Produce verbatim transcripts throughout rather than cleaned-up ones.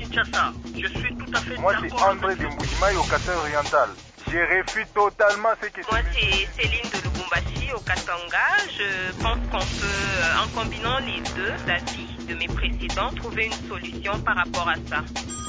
Kinshasa. Je suis tout à fait Moi, d'accord. c'est André de Mbujimaï au Kasai oriental. Je refuse totalement ce que... Moi, c'est Céline de Lubumbashi au Katanga. Je pense qu'on peut, en combinant les deux avis de mes précédents, trouver une solution par rapport à ça.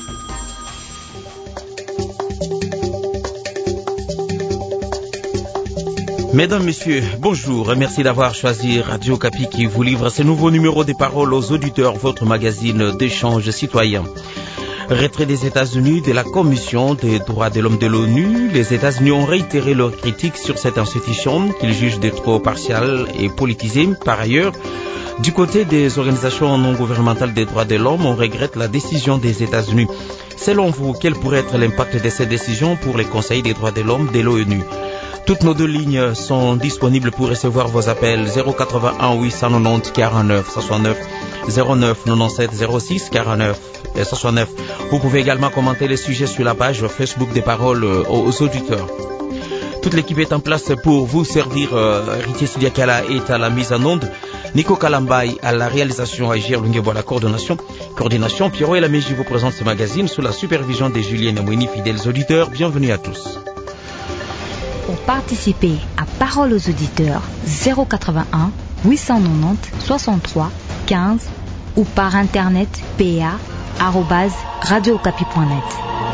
Mesdames, Messieurs, bonjour et merci d'avoir choisi Radio Okapi qui vous livre ce nouveau numéro des paroles aux auditeurs, votre magazine d'échange citoyen. Retrait des États-Unis de la Commission des droits de l'homme de l'ONU, les États-Unis ont réitéré leurs critiques sur cette institution qu'ils jugent de trop partiale et politisée. Par ailleurs, du côté des organisations non gouvernementales des droits de l'homme, on regrette la décision des États-Unis. Selon vous, quel pourrait être l'impact de cette décision pour les conseils des droits de l'homme de l'ONU? Toutes nos deux lignes sont disponibles pour recevoir vos appels zéro quatre-vingt-un huit cent quatre-vingt-dix quarante-neuf soixante-neuf, zéro neuf quatre-vingt-dix-sept zéro six quarante-neuf soixante-neuf. Vous pouvez également commenter les sujets sur la page Facebook des paroles aux auditeurs. Toute l'équipe est en place pour vous servir. Ritier Sidiakala est à la mise en onde, Nico Kalambay à la réalisation, Agir Lungebo à la coordination. Coordination, Pierrot et la Mégie vous présente ce magazine sous la supervision de Julien Namouini. Fidèles auditeurs, bienvenue à tous. Pour participer à Parole aux auditeurs, zéro quatre-vingt-un huit cent quatre-vingt-dix soixante-trois quinze ou par internet pa arobase radio okapi point net.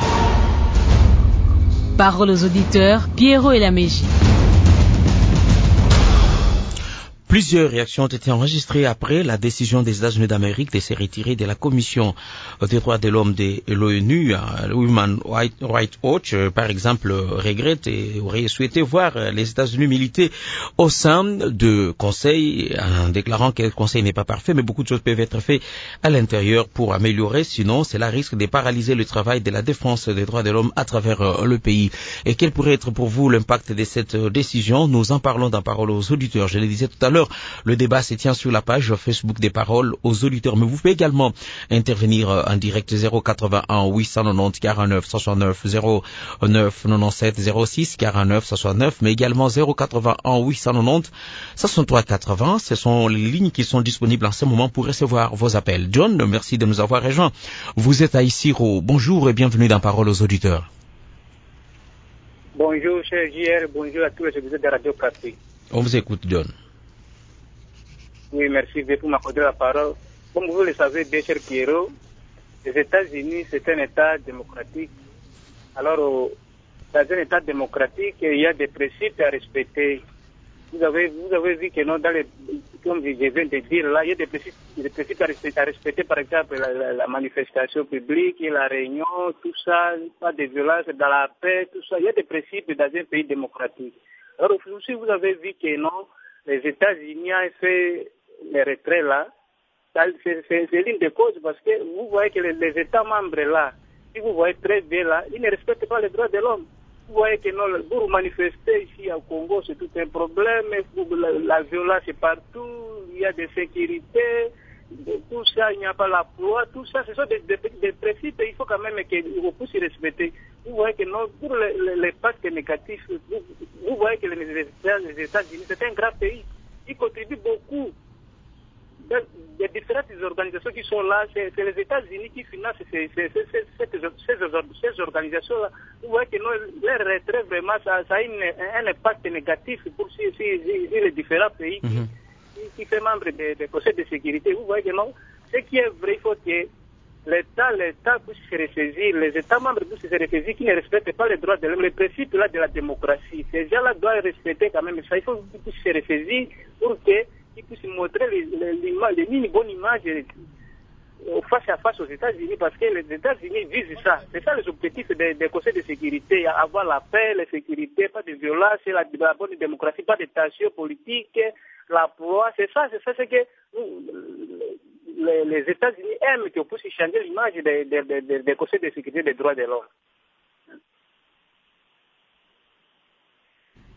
Parole aux auditeurs, Pierrot et la Mégie. Plusieurs réactions ont été enregistrées après la décision des États-Unis d'Amérique de se retirer de la Commission des droits de l'homme de l'ONU. Human Rights Watch, par exemple, regrette et aurait souhaité voir les États-Unis militer au sein de conseils, en déclarant que le conseil n'est pas parfait, mais beaucoup de choses peuvent être faites à l'intérieur pour améliorer. Sinon, cela risque de paralyser le travail de la défense des droits de l'homme à travers le pays. Et quel pourrait être pour vous l'impact de cette décision? Nous en parlons dans Parole aux auditeurs. Je le disais tout à l'heure, le débat se tient sur la page Facebook des paroles aux auditeurs. Mais vous pouvez également intervenir en direct zéro quatre-vingt-un huit cent quatre-vingt-dix quarante-neuf soixante-neuf, zéro neuf quatre-vingt-dix-sept zéro six quarante-neuf soixante-neuf, mais également zéro quatre-vingt-un huit cent quatre-vingt-dix soixante-trois quatre-vingts. Ce sont les lignes qui sont disponibles en ce moment pour recevoir vos appels. John, merci de nous avoir rejoints. Vous êtes à Isiro. Bonjour et bienvenue dans Parole aux auditeurs. Bonjour, cher J R. Bonjour à tous les auditeurs de Radio Okapi. On vous écoute, John. Oui, merci pour m'accorder la parole. Comme vous le savez bien, cher Pierrot, les États-Unis, c'est un État démocratique. Alors, dans un État démocratique, il y a des principes à respecter. Vous avez, vous avez vu que non, dans les, comme je viens de dire là, il y a des principes, des principes à, respecter, à respecter, par exemple, la, la, la manifestation publique, la réunion, tout ça, pas de violence, dans la paix, tout ça. Il y a des principes dans un pays démocratique. Alors, si vous avez vu que non, les États-Unis ont fait les retraits là, c'est l'une des causes parce que vous voyez que les, les États membres là, si vous voyez très bien là, ils ne respectent pas les droits de l'homme. Vous voyez que non, pour manifester ici au Congo, c'est tout un problème, la, la violence est partout, il y a des sécurités, tout ça, il n'y a pas la loi, tout ça, ce sont des, des, des principes, il faut quand même qu'on puisse y respecter. Vous voyez que non, pour les, les, les pactes négatifs, vous, vous voyez que les, les États-Unis, c'est un grand pays, ils contribuent beaucoup. Les différentes organisations qui sont là, c'est les États-Unis qui financent ces, ces, ces, ces, ces, ces organisations-là. Vous voyez que non, leur retrait, vraiment, ça, ça a une, un impact négatif pour si, si, si, les différents pays qui, mm-hmm. qui, qui sont membres des de conseils de sécurité. Vous voyez que non, ce qui est vrai, il faut que l'État, l'État puisse se ressaisir, les États membres puissent se ressaisir qui ne respectent pas les droits de l'homme, les principes là de la démocratie. Ces gens-là doivent respecter quand même ça. Il faut qu'ils puissent se ressaisir pour que qui puisse montrer les, les, les, les, une bonne image face à face aux États-Unis, parce que les États-Unis visent ça. C'est ça les objectifs des, des conseils de sécurité, avoir la paix, la sécurité, pas de violence, la, la bonne démocratie, pas de tensions politiques, la loi. C'est ça, c'est ça, c'est que les, les États-Unis aiment qu'on puisse changer l'image des, des, des, des conseils de sécurité des droits de l'homme.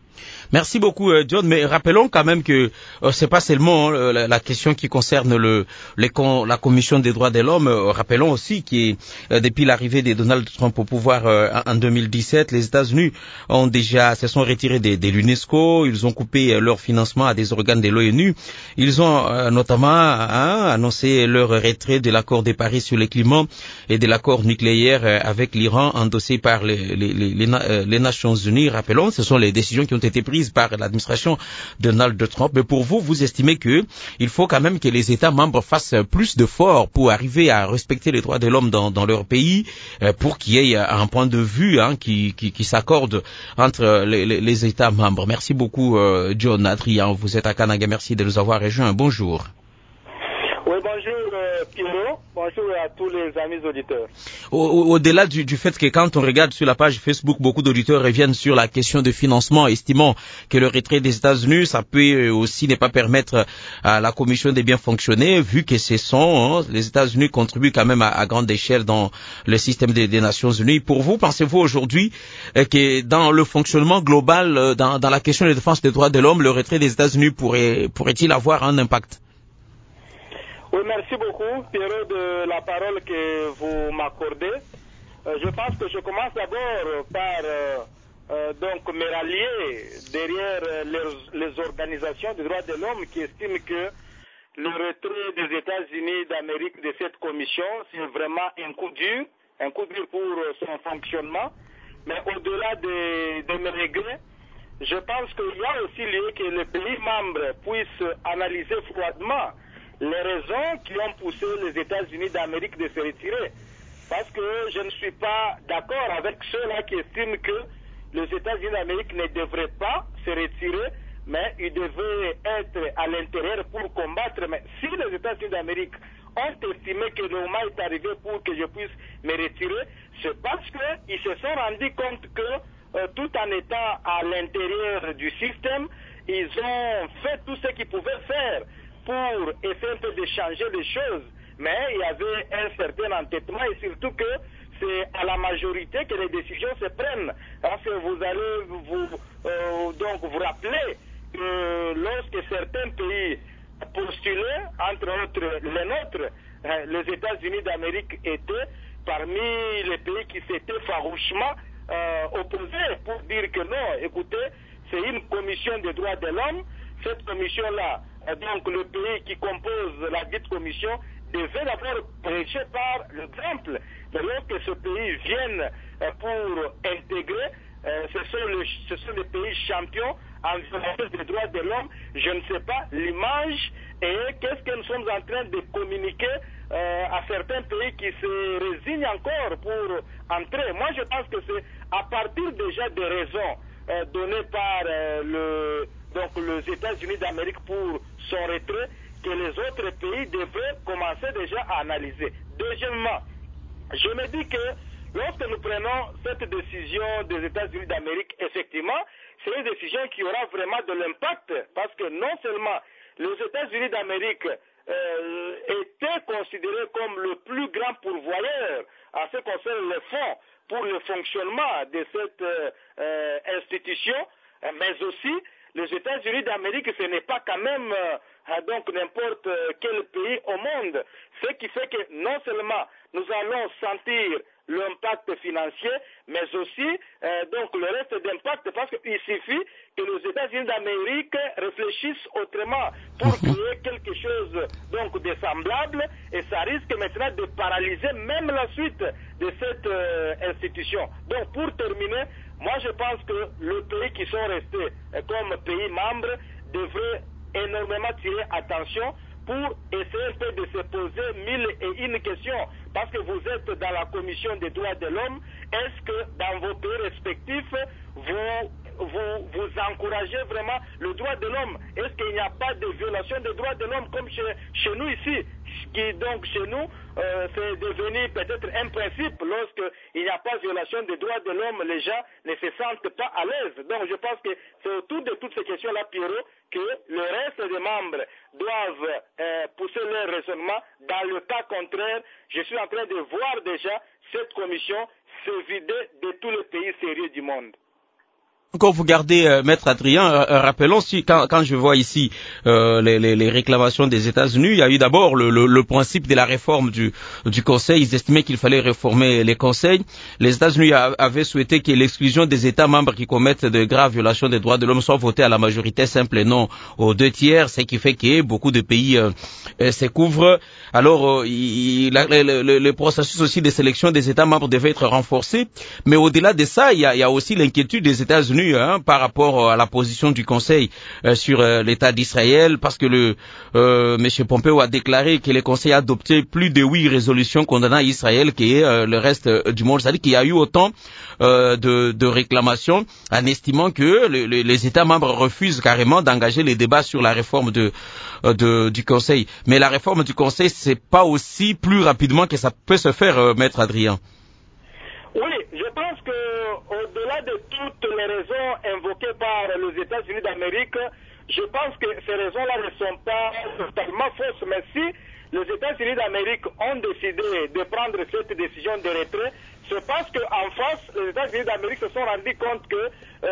Merci beaucoup, John. Mais rappelons quand même que euh, c'est pas seulement hein, la, la question qui concerne le, les con, la Commission des droits de l'homme. Euh, rappelons aussi que euh, depuis l'arrivée de Donald Trump au pouvoir euh, en deux mille dix-sept, les États-Unis ont déjà se sont retirés de, de l'UNESCO. Ils ont coupé euh, leur financement à des organes de l'ONU. Ils ont euh, notamment hein, annoncé leur retrait de l'accord de Paris sur le climat et de l'accord nucléaire euh, avec l'Iran endossé par les, les, les, les, euh, les Nations Unies. Rappelons, ce sont les décisions qui ont été prises par l'administration de Donald Trump. Mais pour vous, vous estimez que il faut quand même que les États membres fassent plus d'efforts pour arriver à respecter les droits de l'homme dans, dans leur pays, euh, pour qu'il y ait un point de vue hein, qui, qui, qui s'accorde entre les, les, les États membres. Merci beaucoup, euh, John Adrien. Vous êtes à Kananga. Merci de nous avoir rejoints. Bonjour. Oui, bonjour euh, Pierrot, bonjour à tous les amis auditeurs. Au-delà du, du fait que quand on regarde sur la page Facebook, beaucoup d'auditeurs reviennent sur la question de financement, estimant que le retrait des États-Unis, ça peut aussi ne pas permettre à la Commission de bien fonctionner, vu que ce sont, hein, les États-Unis contribuent quand même à, à grande échelle dans le système des, des Nations Unies. Pour vous, pensez-vous aujourd'hui euh, que dans le fonctionnement global, euh, dans, dans la question de défense des droits de l'homme, le retrait des États-Unis pourrait, pourrait-il avoir un impact? Oui, merci beaucoup, Pierrot, de la parole que vous m'accordez. Euh, je pense que je commence d'abord par euh, euh, donc me rallier derrière les, les organisations des droits de l'homme qui estiment que le retrait des États-Unis d'Amérique de cette commission, c'est vraiment un coup dur, un coup dur pour son fonctionnement. Mais au-delà de, de mes regrets, je pense qu'il y a aussi lieu que les pays membres puissent analyser froidement les raisons qui ont poussé les États-Unis d'Amérique de se retirer. Parce que je ne suis pas d'accord avec ceux-là qui estiment que les États-Unis d'Amérique ne devraient pas se retirer, mais ils devaient être à l'intérieur pour combattre. Mais si les États-Unis d'Amérique ont estimé que le moment est arrivé pour que je puisse me retirer, c'est parce qu'ils se sont rendus compte que euh, tout en étant à l'intérieur du système, ils ont fait tout ce qu'ils pouvaient faire pour essayer un peu de changer les choses, mais il y avait un certain entêtement et surtout que c'est à la majorité que les décisions se prennent. Parce que vous allez vous, euh, donc vous rappeler que lorsque certains pays postulaient, entre autres les nôtres, euh, les États-Unis d'Amérique étaient parmi les pays qui s'étaient farouchement euh, opposés pour dire que non, écoutez, c'est une commission des droits de l'homme, cette commission-là, donc le pays qui compose la dite commission devait d'abord prêcher par l'exemple. Mais lorsque ce pays vienne pour intégrer, euh, ce, sont le, ce sont les pays champions en violation des droits de l'homme, je ne sais pas l'image et qu'est-ce que nous sommes en train de communiquer euh, à certains pays qui se résignent encore pour entrer. Moi je pense que c'est à partir déjà des raisons euh, données par euh, le donc les États-Unis d'Amérique pour son retrait, que les autres pays devraient commencer déjà à analyser. Deuxièmement, je me dis que lorsque nous prenons cette décision des États-Unis d'Amérique, effectivement, c'est une décision qui aura vraiment de l'impact, parce que non seulement les États-Unis d'Amérique euh, étaient considérés comme le plus grand pourvoyeur en ce qui concerne les fonds pour le fonctionnement de cette euh, euh, institution, mais aussi les États-Unis d'Amérique, ce n'est pas quand même euh, donc n'importe quel pays au monde. Ce qui fait que non seulement nous allons sentir l'impact financier, mais aussi euh, donc le reste d'impact, parce qu'il suffit que les États-Unis d'Amérique réfléchissent autrement pour créer quelque chose donc de semblable, et ça risque maintenant de paralyser même la suite de cette euh, institution. Donc pour terminer, moi je pense que les pays qui sont restés euh, comme pays membres devraient énormément tirer attention pour essayer un peu de se poser mille et une questions. Parce que vous êtes dans la commission des droits de l'homme, est-ce que dans vos pays respectifs, vous, vous, vous encouragez vraiment le droit de l'homme? Est-ce qu'il n'y a pas de violation des droits de l'homme comme chez, chez nous ici? Qui donc chez nous, euh, c'est devenu peut-être un principe. Lorsqu'il n'y a pas de violation des droits de l'homme, les gens ne se sentent pas à l'aise. Donc je pense que c'est autour de toutes ces questions-là, Pierrot, que le reste des membres doivent euh, pousser leur raisonnement. Dans le cas contraire, je suis en train de voir déjà cette commission se vider de tous les pays sérieux du monde. Quand vous regardez, euh, Maître Adrien, euh, rappelons si quand, quand je vois ici euh, les, les, les réclamations des États-Unis, il y a eu d'abord le, le, le principe de la réforme du, du Conseil. Ils estimaient qu'il fallait réformer les conseils. Les États-Unis a, avaient souhaité que l'exclusion des États membres qui commettent de graves violations des droits de l'homme soit votée à la majorité simple et non aux deux tiers, ce qui fait que beaucoup de pays euh, euh, se couvrent. Alors, euh, il, la, le, le, le processus aussi de sélection des États membres devait être renforcé. Mais au-delà de ça, il y a, il y a aussi l'inquiétude des États-Unis Hein, par rapport à la position du Conseil euh, sur euh, l'État d'Israël, parce que le euh, M. Pompeo a déclaré que le Conseil a adopté plus de huit résolutions condamnant Israël que euh, le reste euh, du monde. C'est-à-dire qu'il y a eu autant euh, de, de réclamations en estimant que le, le, les États membres refusent carrément d'engager les débats sur la réforme de, euh, de, du Conseil. Mais la réforme du Conseil, c'est pas aussi plus rapidement que ça peut se faire, euh, Maître Adrien. Oui, je pense que au-delà de toutes les raisons invoquées par les États-Unis d'Amérique, je pense que ces raisons-là ne sont pas totalement fausses. Mais si les États-Unis d'Amérique ont décidé de prendre cette décision de retrait, c'est parce qu'en face, les États-Unis d'Amérique se sont rendus compte qu'il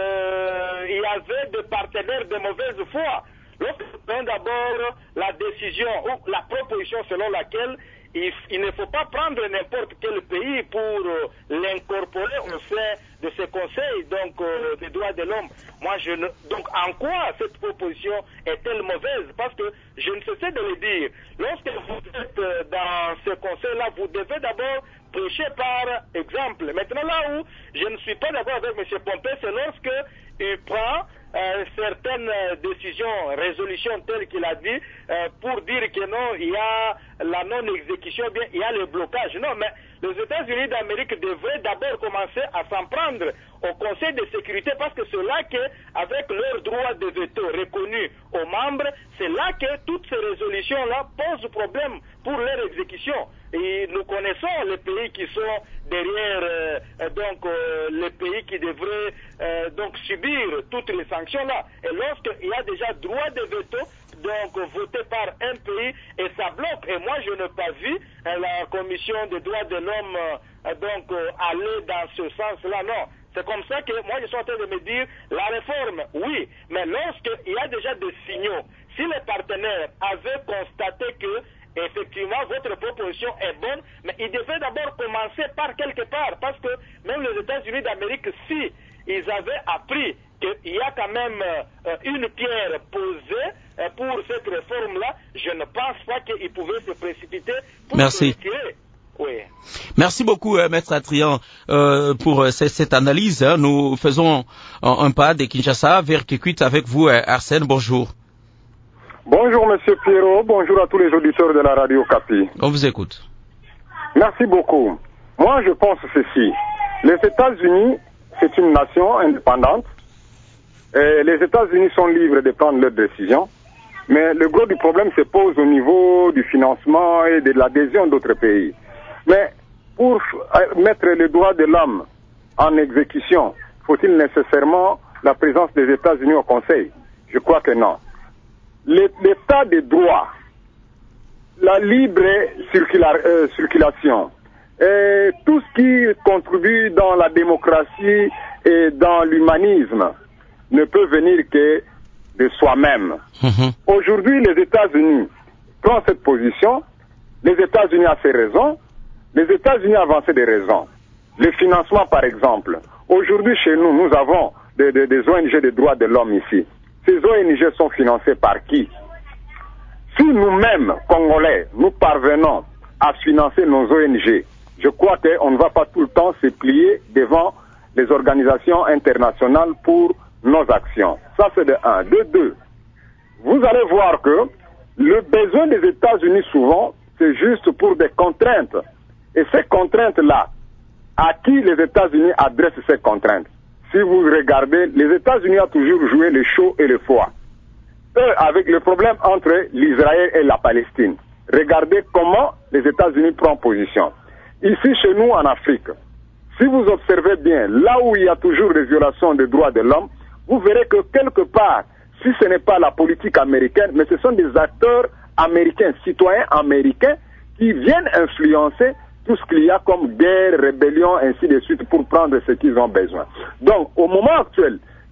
euh, y avait des partenaires de mauvaise foi. Lorsqu'ils prennent d'abord la décision ou la proposition selon laquelle Il, il ne faut pas prendre n'importe quel pays pour euh, l'incorporer au sein de ce conseil donc euh, des droits de l'homme. Moi, je ne... donc en quoi cette proposition est-elle mauvaise? Parce que je ne cessais de le dire. Lorsque vous êtes euh, dans ce conseil-là, vous devez d'abord prêcher par exemple. Maintenant, là où je ne suis pas d'accord avec M. Pompeo, c'est lorsque il prend euh, certaines décisions, résolutions telles qu'il a dit, euh, pour dire que non, il y a la non-exécution, bien il y a le blocage. Non, mais les États-Unis d'Amérique devraient d'abord commencer à s'en prendre au Conseil de sécurité, parce que c'est là que, avec leur droit de veto reconnu aux membres, c'est là que toutes ces résolutions-là posent problème pour leur exécution. Et nous connaissons les pays qui sont derrière, euh, donc euh, les pays qui devraient euh, donc subir toutes les sanctions-là. Et lorsqu'il y a déjà droit de veto, donc voté par un pays, et ça bloque. Et moi, je n'ai pas vu euh, la Commission des droits de l'homme euh, donc euh, aller dans ce sens-là. Non. C'est comme ça que moi, je suis en train de me dire, la réforme, oui, mais lorsqu'il y a déjà des signaux, si les partenaires avaient constaté que effectivement, votre proposition est bonne, mais il devait d'abord commencer par quelque part, parce que même les États-Unis d'Amérique, si ils avaient appris qu'il y a quand même euh, une pierre posée euh, pour cette réforme-là, je ne pense pas qu'ils pouvaient se précipiter pour Merci. se retirer. Oui. Merci beaucoup, euh, Maître Adrien, euh, pour euh, cette, cette analyse. Hein. Nous faisons un, un pas de Kinshasa vers Kikwit avec vous, euh, Arsène. Bonjour. Bonjour Monsieur Pierrot, bonjour à tous les auditeurs de la radio Capi. On vous écoute. Merci beaucoup. Moi je pense ceci. Les États-Unis, c'est une nation indépendante. Et les États-Unis sont libres de prendre leurs décisions. Mais le gros du problème se pose au niveau du financement et de l'adhésion d'autres pays. Mais pour mettre les droits de l'homme en exécution, faut-il nécessairement la présence des États-Unis au Conseil? Je crois que non. L'état de droit, la libre circula, euh, circulation, et tout ce qui contribue dans la démocratie et dans l'humanisme ne peut venir que de soi-même. Mm-hmm. Aujourd'hui, les États-Unis prennent cette position, les États-Unis ont ses raisons, les États-Unis ont avancé des raisons. Le financement, par exemple. Aujourd'hui, chez nous, nous avons des, des, des O N G de droits de l'homme ici. Ces O N G sont financés par qui? Si nous-mêmes, Congolais, nous parvenons à financer nos O N G, je crois qu'on ne va pas tout le temps se plier devant les organisations internationales pour nos actions. Ça, c'est de un. De deux, vous allez voir que le besoin des États-Unis, souvent, c'est juste pour des contraintes. Et ces contraintes-là, à qui les États-Unis adressent ces contraintes? Si vous regardez, les États-Unis ont toujours joué le chaud et le froid. Eux, avec le problème entre l'Israël et la Palestine, regardez comment les États-Unis prennent position. Ici, chez nous, en Afrique, si vous observez bien, là où il y a toujours des violations des droits de l'homme, vous verrez que quelque part, si ce n'est pas la politique américaine, mais ce sont des acteurs américains, citoyens américains, qui viennent influencer tout ce qu'il y a comme guerre, rébellion, ainsi de suite, pour prendre ce qu'ils ont besoin. Donc, au moment actuel,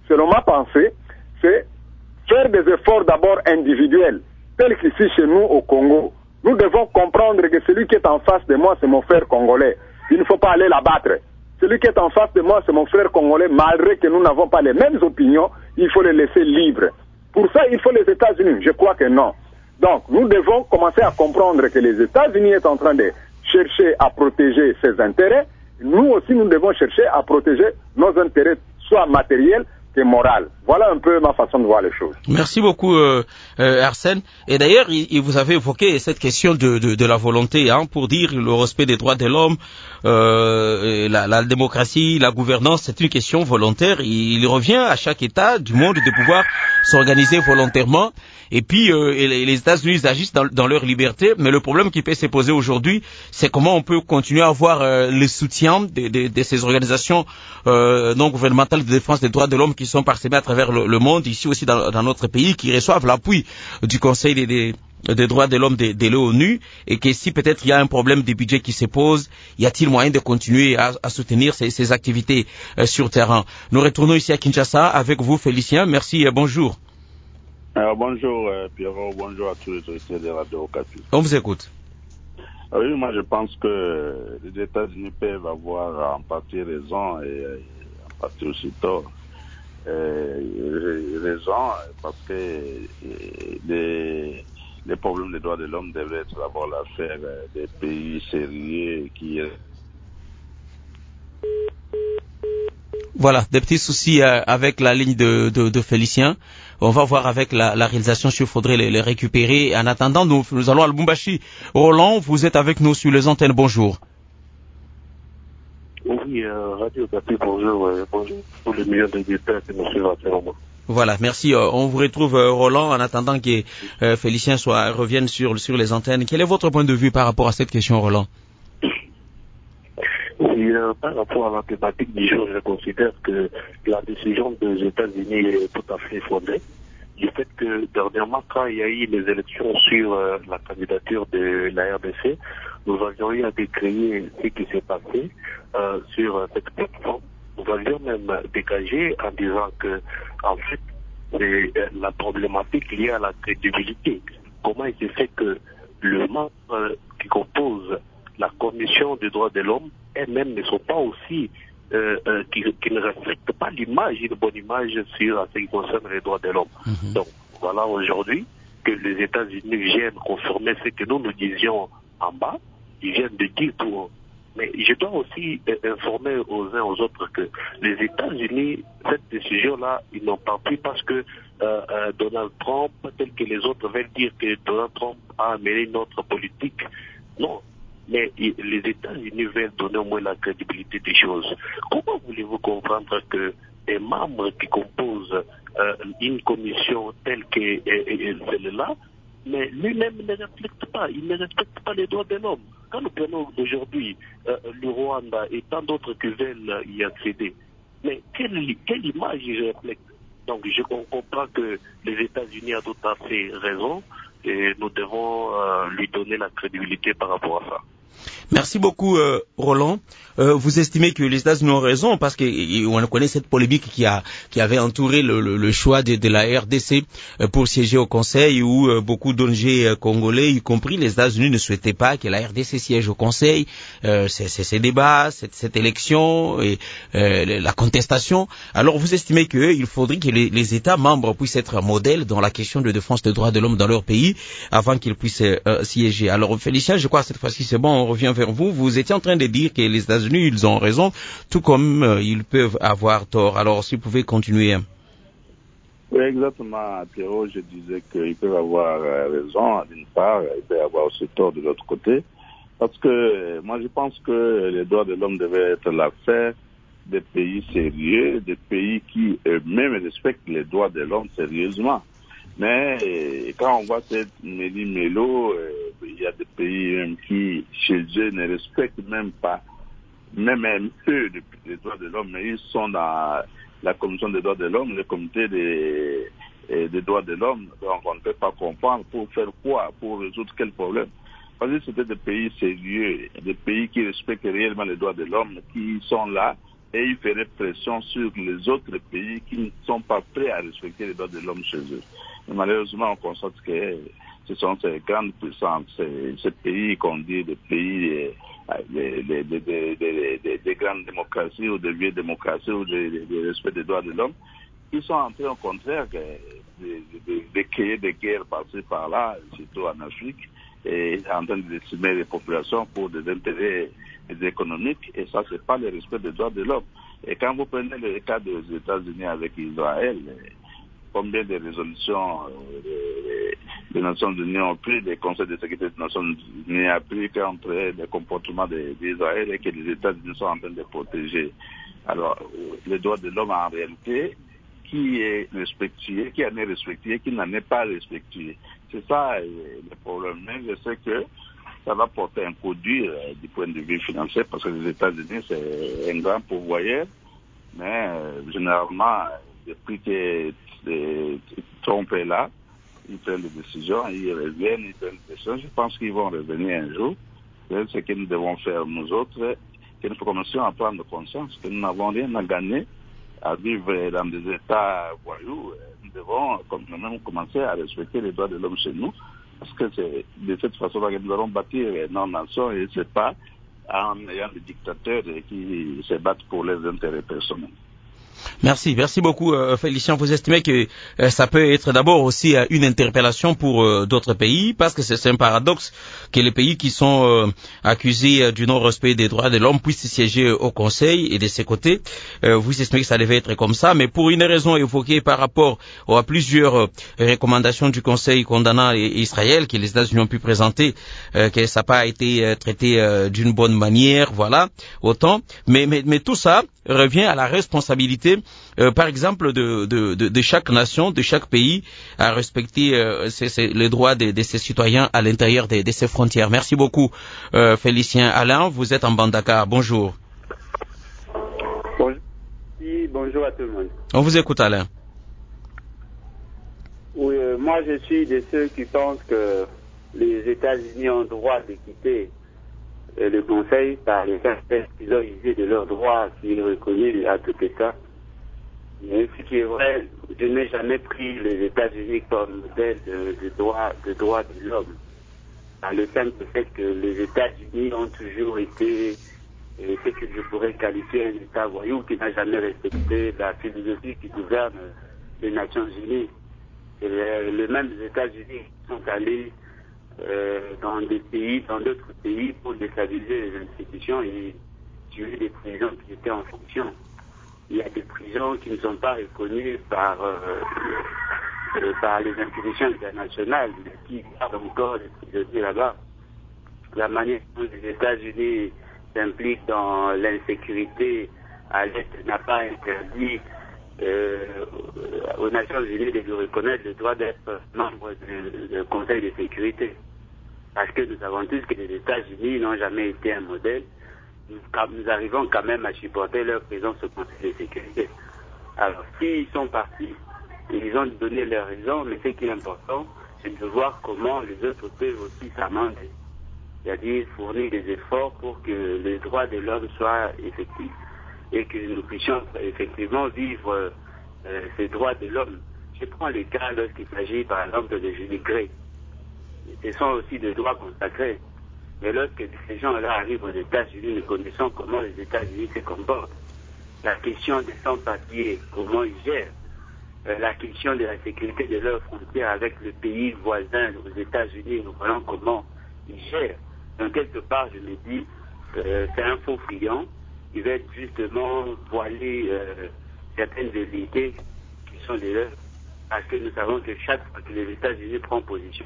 selon ma pensée, c'est faire des efforts d'abord individuels, tels qu'ici chez nous au Congo. Nous devons comprendre que celui qui est en face de moi, c'est mon frère congolais. Il ne faut pas aller l'abattre. Celui qui est en face de moi, c'est mon frère congolais, malgré que nous n'avons pas les mêmes opinions, il faut les laisser libres. Pour ça, il faut les États-Unis. Je crois que non. Donc, nous devons commencer à comprendre que les États-Unis sont en train de chercher à protéger ses intérêts. Nous aussi, nous devons chercher à protéger nos intérêts, soit matériels que moraux. Voilà un peu ma façon de voir les choses. Merci beaucoup, euh, euh, Arsène. Et d'ailleurs, il, il vous avez évoqué cette question de, de, de la volonté, hein, pour dire le respect des droits de l'homme, euh, la, la démocratie, la gouvernance, c'est une question volontaire. Il, il revient à chaque État du monde de pouvoir s'organiser volontairement. Et puis, euh, et les États-Unis agissent dans, dans leur liberté. Mais le problème qui peut se poser aujourd'hui, c'est comment on peut continuer à avoir euh, le soutien de, de, de ces organisations euh, non gouvernementales de défense des droits de l'homme qui sont parsemées à travers le, le monde, ici aussi dans, dans notre pays, qui reçoivent l'appui du Conseil des, des, des droits de l'homme de, de l'ONU, et que si peut-être il y a un problème de budget qui se pose, y a-t-il moyen de continuer à, à soutenir ces, ces activités euh, sur terrain? Nous retournons ici à Kinshasa avec vous, Félicien. Merci et bonjour. Alors, bonjour euh, Pierrot, bonjour à tous les auditeurs de Radio Okapi. On vous écoute. Ah oui, moi je pense que les États-Unis peuvent avoir en partie raison et en partie aussi tort. Euh, raison parce que les, les problèmes des droits de l'homme devraient être d'abord l'affaire des pays sérieux qui... Voilà, des petits soucis euh, avec la ligne de, de, de Félicien. On va voir avec la, la réalisation s'il faudrait les, les récupérer. En attendant, nous, nous allons à Lubumbashi. Roland, vous êtes avec nous sur les antennes. Bonjour. Oui, euh, Radio Okapi, bonjour. Euh, bonjour pour les millions d'auditeurs qui nous suivent actuellement. Voilà, merci. Euh, on vous retrouve, euh, Roland, en attendant que euh, Félicien soit, revienne sur, sur les antennes. Quel est votre point de vue par rapport à cette question, Roland? Oui, euh, par rapport à la thématique du jour, je considère que la décision des États-Unis est tout à fait fondée. Du fait que dernièrement, quand il y a eu les élections sur euh, la candidature de la R D C, nous avions eu à décrier ce qui s'est passé euh, sur euh, cette plateforme. Nous avions même dégagé en disant que, en fait, c'est euh, la problématique liée à la crédibilité. Comment il se fait que le membre euh, qui compose la Commission des droits de l'homme elles-mêmes ne sont pas aussi, euh, euh, qui, qui ne respectent pas l'image, une bonne image sur ce qui concerne les droits de l'homme. Mm-hmm. Donc, voilà aujourd'hui que les États-Unis viennent confirmer ce que nous nous disions en bas, ils viennent de dire tout haut. Mais je dois aussi euh, informer aux uns aux autres que les États-Unis, cette décision-là, ils n'ont pas pris parce que euh, euh, Donald Trump, tel que les autres veulent dire que Donald Trump a amené une autre politique. Non. Mais les États-Unis veulent donner au moins la crédibilité des choses. Comment voulez-vous comprendre que des membres qui composent euh, une commission telle que euh, celle-là, mais lui-même ne respecte pas, il ne respecte pas les droits de l'homme. Quand nous prenons aujourd'hui euh, le Rwanda et tant d'autres qui veulent y accéder, mais quelle, quelle image il reflète? Donc je comprends que les États-Unis ont tout à fait raison et nous devons euh, lui donner la crédibilité par rapport à ça. Merci beaucoup, euh, Roland. Euh, vous estimez que les États-Unis ont raison parce que on connaît cette polémique qui a qui avait entouré le, le, le choix de, de la R D C pour siéger au Conseil, où euh, beaucoup d'O N G congolais, y compris les États-Unis, ne souhaitaient pas que la R D C siège au Conseil. Euh, c'est, c'est ces débats, cette, cette élection et euh, la contestation. Alors, vous estimez qu'il faudrait que les, les États membres puissent être un modèle dans la question de défense des droits de l'homme dans leur pays avant qu'ils puissent euh, siéger. Alors, Félicien, je crois que cette fois-ci c'est bon, on revient vers vous. Vous étiez en train de dire que les États-Unis, ils ont raison, tout comme euh, ils peuvent avoir tort. Alors, si vous pouvez continuer. Oui, exactement, Pierrot. Je disais qu'ils peuvent avoir raison d'une part, ils peuvent avoir aussi tort de l'autre côté. Parce que moi, je pense que les droits de l'homme devaient être l'affaire des pays sérieux, des pays qui eux-mêmes respectent les droits de l'homme sérieusement. Mais quand on voit cette méli-mélo, il y a des pays même qui, chez eux, ne respectent même pas, même un peu les droits de l'homme, mais ils sont dans la commission des droits de l'homme, le comité des, des droits de l'homme. Donc on ne peut pas comprendre pour faire quoi, pour résoudre quel problème. Parce que c'était des pays sérieux, des pays qui respectent réellement les droits de l'homme, qui sont là, et ils feraient pression sur les autres pays qui ne sont sont pas prêts à respecter les droits de l'homme chez eux. Et malheureusement, on constate que ce sont ces grandes puissances, ces, ces pays qu'on dit des pays des, des, des, des, des, des, des grandes démocraties ou des vieilles démocraties ou des, des, des respects des droits de l'homme, qui sont en train, au contraire, de, de, de, de créer des guerres par-ci par-là, surtout en Afrique, et en train de décimer les populations pour des intérêts économiques, et ça, c'est pas le respect des droits de l'homme. Et quand vous prenez le cas des États-Unis avec Israël, combien de résolutions euh, des Nations Unies ont pris, des conseils de sécurité des Nations Unies ont pris contre les comportements d'Israël et que les États-Unis sont en train de protéger. Alors, les droits de l'homme en réalité, qui est respectué, qui en est respectué, qui n'en est pas respectué. C'est ça le problème. Mais je sais que ça va porter un coup dur euh, du point de vue financier parce que les États-Unis, c'est un grand pourvoyeur. Mais euh, généralement, depuis que euh, Trump est là, ils prennent des décisions, ils reviennent, ils prennent des décisions. Je pense qu'ils vont revenir un jour. C'est ce que nous devons faire, nous autres, que nous commencions à prendre conscience que nous n'avons rien à gagner à vivre dans des États voyous. Nous devons quand même commencer à respecter les droits de l'homme chez nous, parce que c'est de cette façon-là que nous allons bâtir nos nations, et c'est pas en ayant des dictateurs qui se battent pour les intérêts personnels. Merci, merci beaucoup euh, Félicien. Vous estimez que euh, ça peut être d'abord aussi euh, une interpellation pour euh, d'autres pays, parce que c'est un paradoxe que les pays qui sont euh, accusés euh, du non-respect des droits de l'homme puissent siéger au Conseil, et de ces côtés, euh, vous estimez que ça devait être comme ça, mais pour une raison évoquée par rapport à plusieurs euh, recommandations du Conseil condamnant Israël que les États-Unis ont pu présenter, euh, que ça n'a pas été euh, traité euh, d'une bonne manière, voilà, autant. Mais, mais, mais tout ça revient à la responsabilité Euh, par exemple de, de, de, de chaque nation, de chaque pays, à respecter euh, c'est, c'est les droits de, de ses citoyens à l'intérieur de, de ses frontières. Merci beaucoup euh, Félicien. Alain, vous êtes en Bandaka, bonjour. Bonjour. Oui, bonjour à tout le monde. On vous écoute Alain. Oui, euh, moi je suis de ceux qui pensent que les États-Unis ont droit de quitter euh, le Conseil par les faits qu'ils ont usé de leurs droits qui est reconnu à tout État. Mais ce qui est vrai, je n'ai jamais pris les États-Unis comme modèle de, de droit de, droit de l'homme. Par le simple fait que les États-Unis ont toujours été euh, ce que je pourrais qualifier un État voyou qui n'a jamais respecté la philosophie qui gouverne les Nations Unies. Et les, les mêmes États-Unis sont allés euh, dans des pays, dans d'autres pays pour déstabiliser les institutions et tuer des présidents qui étaient en fonction. Il y a des prisons qui ne sont pas reconnues par, euh, euh, par les institutions internationales, qui gardent encore les prisonniers là-bas. La manière dont les États-Unis s'impliquent dans l'insécurité à l'Est n'a pas interdit euh, aux Nations Unies de reconnaître le droit d'être membre du Conseil de sécurité. Parce que nous savons tous que les États-Unis n'ont jamais été un modèle. Nous, nous arrivons quand même à supporter leur présence au Conseil de sécurité. Alors, s'ils sont partis, ils ont donné leurs raisons, mais ce qui est important, c'est de voir comment les autres peuvent aussi s'amender. C'est-à-dire fournir des efforts pour que les droits de l'homme soient effectifs et que nous puissions effectivement vivre euh, ces droits de l'homme. Je prends le cas lorsqu'il s'agit par exemple des immigrés. Ce sont aussi des droits consacrés. Mais lorsque ces gens-là arrivent aux États-Unis, nous connaissons comment les États-Unis se comportent. La question des sans-papiers, comment ils gèrent. Euh, la question de la sécurité de leurs frontières avec le pays voisin aux États-Unis, nous voyons comment ils gèrent. Donc quelque part, je me dis, euh, c'est un faux client qui va justement voiler euh, certaines vérités qui sont des leurs. Parce que nous savons que chaque fois que les États-Unis prennent position,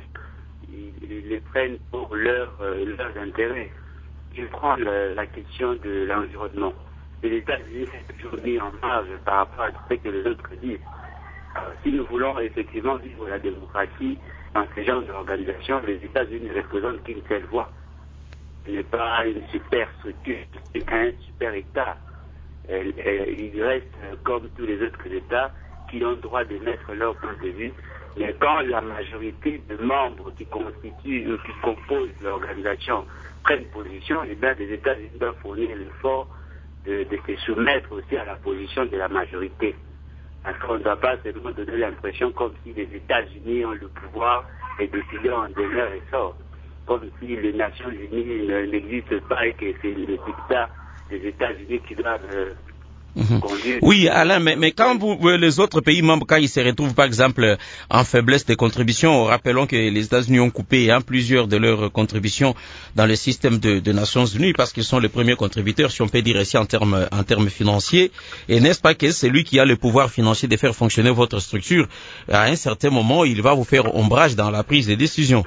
ils les prennent pour leur, euh, leurs intérêts. Je prends le, la question de l'environnement. Les États-Unis sont toujours mis en marge par rapport à ce que les autres disent. Alors, si nous voulons effectivement vivre la démocratie dans ce genre d'organisation, les États-Unis ne représentent qu'une seule voix. Ce n'est pas une super structure, c'est un super État. Elle, elle, il reste comme tous les autres États qui ont le droit de mettre leur point de vue. Mais quand la majorité de membres qui constituent ou qui composent l'organisation prennent position, eh bien, les États-Unis doivent fournir l'effort de, de se soumettre aussi à la position de la majorité. Parce qu'on ne doit pas seulement donner l'impression comme si les États-Unis ont le pouvoir et décider en demeure et sort. Comme si les Nations Unies n'existent pas et que c'est le dictat des États-Unis qui doivent euh, Mmh. Oui, Alain, mais, mais quand vous, les autres pays membres, quand ils se retrouvent par exemple en faiblesse des contributions, rappelons que les États-Unis ont coupé hein, plusieurs de leurs contributions dans le système de, de Nations Unies parce qu'ils sont les premiers contributeurs, si on peut dire ici en termes en termes financiers. Et n'est-ce pas que c'est lui qui a le pouvoir financier de faire fonctionner votre structure? À un certain moment, il va vous faire ombrage dans la prise de décision.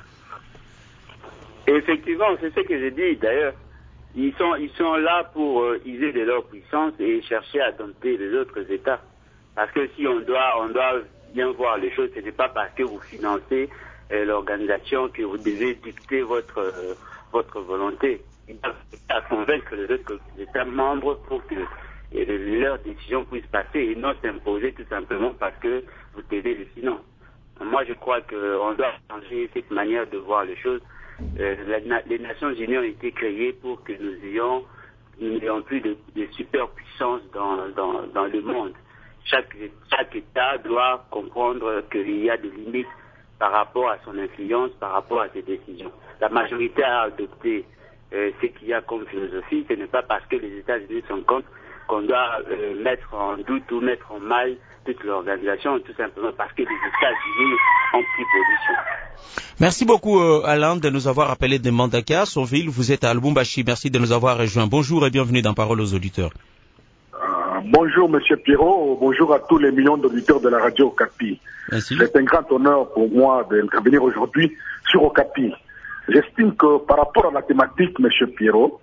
Effectivement, c'est ce que j'ai dit d'ailleurs. Ils sont, ils sont là pour euh, user de leur puissance et chercher à dompter les autres États. Parce que si on doit, on doit bien voir les choses, ce n'est pas parce que vous financez euh, l'organisation que vous devez dicter votre, euh, votre volonté. Ils doivent à convaincre les autres États membres pour que euh, leurs décisions puissent passer et non s'imposer tout simplement parce que vous tenez les finances. Moi, je crois qu'on doit changer cette manière de voir les choses. Euh, la, les Nations Unies ont été créées pour que nous ayons, nous n'ayons plus de, de superpuissance dans, dans, dans le monde. Chaque, chaque État doit comprendre qu'il y a des limites par rapport à son influence, par rapport à ses décisions. La majorité a adopté euh, ce qu'il y a comme philosophie. Ce n'est pas parce que les États-Unis sont contre qu'on doit euh, mettre en doute ou mettre en mal toute l'organisation, tout simplement parce que les États-Unis ont pris position. Merci beaucoup euh, Alain de nous avoir appelé de Mandaka, Sonville. Vous êtes à Lubumbashi. Merci de nous avoir rejoints. Bonjour et bienvenue dans Parole aux auditeurs. Euh, bonjour Monsieur Pierrot, bonjour à tous les millions d'auditeurs de la radio Okapi. Merci. C'est un grand honneur pour moi d'intervenir aujourd'hui sur Okapi. J'estime que par rapport à la thématique, Monsieur Pierrot,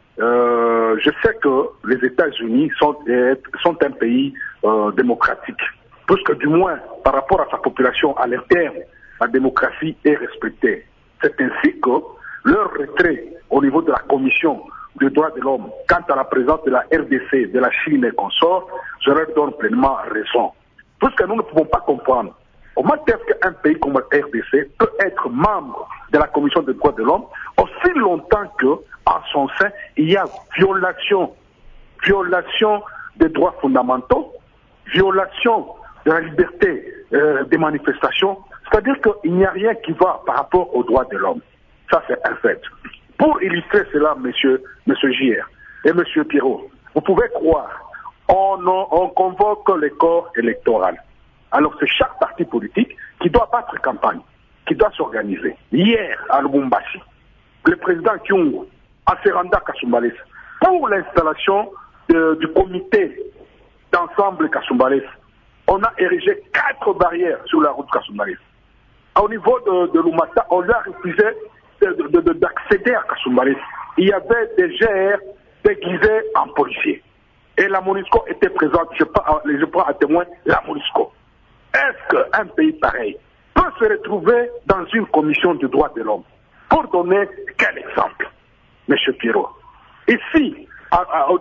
euh, je sais que les États-Unis sont, sont un pays euh, démocratique, puisque du moins par rapport à sa population à l'interne, la démocratie est respectée. C'est ainsi que leur retrait au niveau de la Commission des droits de l'homme, quant à la présence de la R D C, de la Chine et consorts, je leur donne pleinement raison. Puisque nous ne pouvons pas comprendre comment est-ce qu'un pays comme la R D C peut être membre de la Commission des droits de l'homme aussi longtemps que, en son sein, il y a violation, violation des droits fondamentaux, violation de la liberté euh, des manifestations. C'est-à-dire qu'il n'y a rien qui va par rapport aux droits de l'homme. Ça, c'est un fait. Pour illustrer cela, monsieur, monsieur J R et monsieur Pierrot, vous pouvez croire, on, on convoque le corps électoral. Alors, c'est chaque parti politique qui doit battre campagne, qui doit s'organiser. Hier, à Lubumbashi, le président Kyungu a se rendu à Kasumbalès pour l'installation de, du comité d'ensemble Kasumbalès. On a érigé quatre barrières sur la route Kasumbalès. Au niveau de, de l'Umata, on lui a refusé d'accéder à Kasumbalès. Il y avait des G R déguisés en policiers. Et la MONUSCO était présente, je prends, je prends à témoin la MONUSCO. Est-ce qu'un pays pareil peut se retrouver dans une commission de droits de l'homme? Pour donner quel exemple, M. Pierrot? Ici, en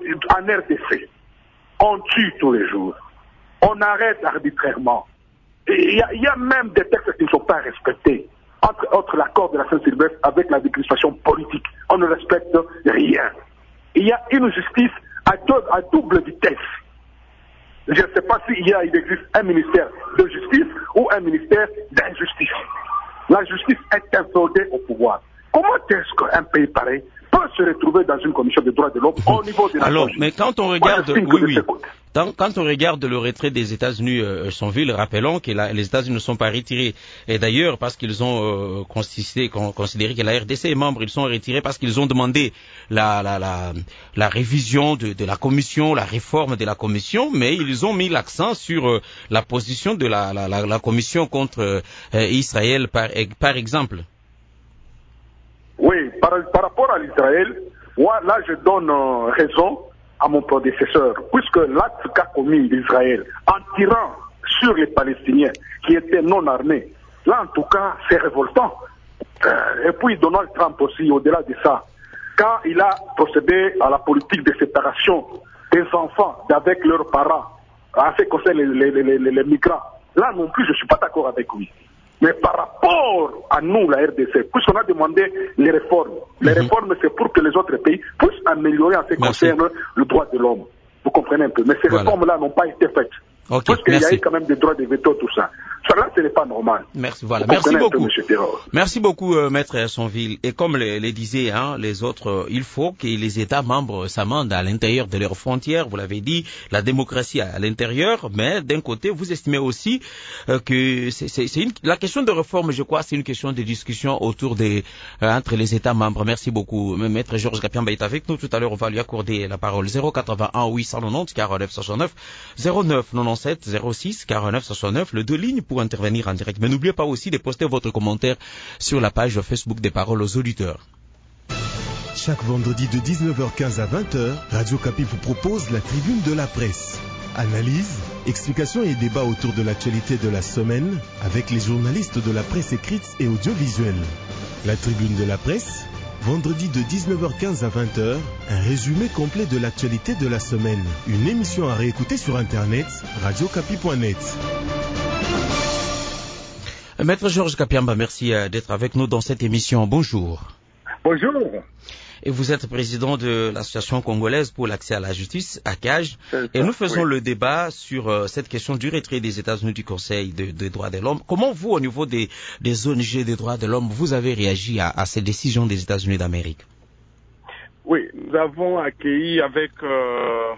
R D C, on tue tous les jours, on arrête arbitrairement. Il y, a, il y a même des textes qui ne sont pas respectés. Entre autres, l'accord de la Saint-Sylvestre avec la décrispation politique. On ne respecte rien. Il y a une justice à, deux, à double vitesse. Je ne sais pas s'il y a, il existe un ministère de justice ou un ministère d'injustice. La justice est inféodée au pouvoir. Comment est-ce qu'un pays pareil peut se retrouver dans une commission des droits de l'homme au niveau des Alors, Nations Unies? mais quand on regarde, oui, oui. Quand, quand on regarde le retrait des États-Unis, euh, Sonville, rappelons que la, les États-Unis ne sont pas retirés. Et d'ailleurs, parce qu'ils ont euh, considéré, con, considéré que la R D C est membre, ils sont retirés parce qu'ils ont demandé la, la, la, la révision de, de la commission, la réforme de la commission, mais ils ont mis l'accent sur euh, la position de la, la, la, la commission contre euh, Israël, par, par exemple. Oui, par, par rapport à l'Israël, moi, là, je donne euh, raison à mon prédécesseur, puisque l'acte qu'a commis l'Israël en tirant sur les Palestiniens qui étaient non armés, là, en tout cas, c'est révoltant. Euh, et puis, Donald Trump aussi, au-delà de ça, quand il a procédé à la politique de séparation des enfants d'avec leurs parents, en ce qui concerne les, les, les, les, les migrants, là non plus, je ne suis pas d'accord avec lui. Mais par rapport à nous, la R D C, puisqu'on a demandé les réformes, les mm-hmm. réformes, c'est pour que les autres pays puissent améliorer en ce qui concerne le droit de l'homme. Vous comprenez un peu. Mais ces voilà. réformes-là n'ont pas été faites. Okay, parce qu'il y a merci. eu quand même des droits de veto, tout ça. Ça là, ce n'est pas normal. Merci, voilà. Vous Merci beaucoup. Peu, Merci beaucoup, euh, Maître Sonville. Et comme le, le disaient hein, les autres, euh, il faut que les États membres s'amendent à l'intérieur de leurs frontières. Vous l'avez dit, la démocratie à l'intérieur. Mais d'un côté, vous estimez aussi euh, que c'est, c'est, c'est une, la question de réforme, je crois, c'est une question de discussion autour des euh, entre les États membres. Merci beaucoup. Maître Georges Kapiamba est avec nous. Tout à l'heure, on va lui accorder la parole. zéro quatre-vingt-un huit cent quatre-vingt-dix quarante-neuf soixante-neuf, zéro neuf quatre-vingt-dix-sept zéro six quarante-neuf soixante-neuf, le deux lignes pour intervenir en direct. Mais n'oubliez pas aussi de poster votre commentaire sur la page Facebook des Paroles aux auditeurs. Chaque vendredi de dix-neuf heures quinze à vingt heures, Radio Kapi vous propose la tribune de la presse. Analyse, explications et débats autour de l'actualité de la semaine avec les journalistes de la presse écrite et audiovisuelle. La tribune de la presse, vendredi de dix-neuf heures quinze à vingt heures, un résumé complet de l'actualité de la semaine. Une émission à réécouter sur internet, radio kapi point net. Maître Georges Kapiamba, merci d'être avec nous dans cette émission. Bonjour. Bonjour. Et vous êtes président de l'Association congolaise pour l'accès à la justice, A C A J. Et nous faisons oui. le débat sur euh, cette question du retrait des États-Unis du Conseil des de droits de l'homme. Comment vous, au niveau des, des O N G des droits de l'homme, vous avez réagi à, à ces décisions des États-Unis d'Amérique? Oui, nous avons accueilli avec euh,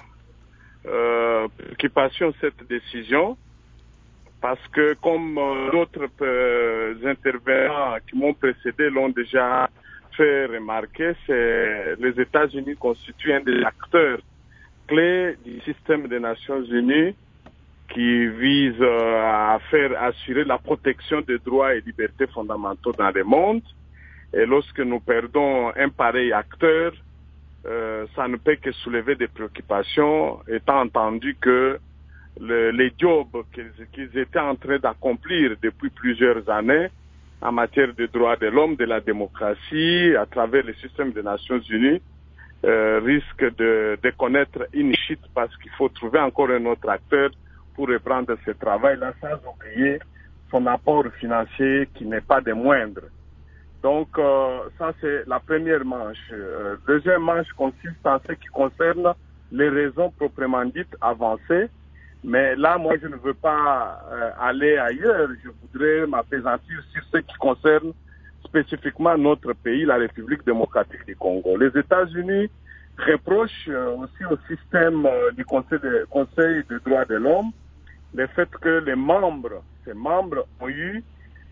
euh, préoccupation cette décision. Parce que, comme euh, d'autres euh, intervenants qui m'ont précédé l'ont déjà fait remarquer, c'est les États-Unis constituent un des acteurs clés du système des Nations Unies qui vise euh, à faire assurer la protection des droits et libertés fondamentaux dans le monde. Et lorsque nous perdons un pareil acteur, euh, ça ne peut que soulever des préoccupations, étant entendu que Le, les jobs qu'ils, qu'ils étaient en train d'accomplir depuis plusieurs années en matière de droits de l'homme, de la démocratie, à travers le système des Nations Unies, euh, risquent de, de connaître une chute parce qu'il faut trouver encore un autre acteur pour reprendre ce travail-là, sans oublier son apport financier qui n'est pas des moindres. Donc, euh, ça c'est la première manche. Euh, deuxième manche consiste en ce qui concerne les raisons proprement dites avancées. Mais là, moi, je ne veux pas euh, aller ailleurs. Je voudrais m'appesantir sur ce qui concerne spécifiquement notre pays, la République démocratique du Congo. Les États-Unis reprochent euh, aussi au système euh, du Conseil des Conseil des droits de l'homme le fait que les membres, ces membres ont eu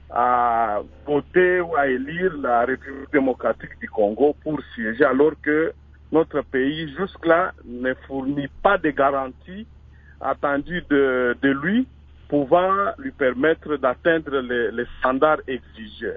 à voter ou à élire la République démocratique du Congo pour siéger, alors que notre pays, jusque-là, ne fournit pas de garanties attendu de, de lui, pouvant lui permettre d'atteindre les, les standards exigés.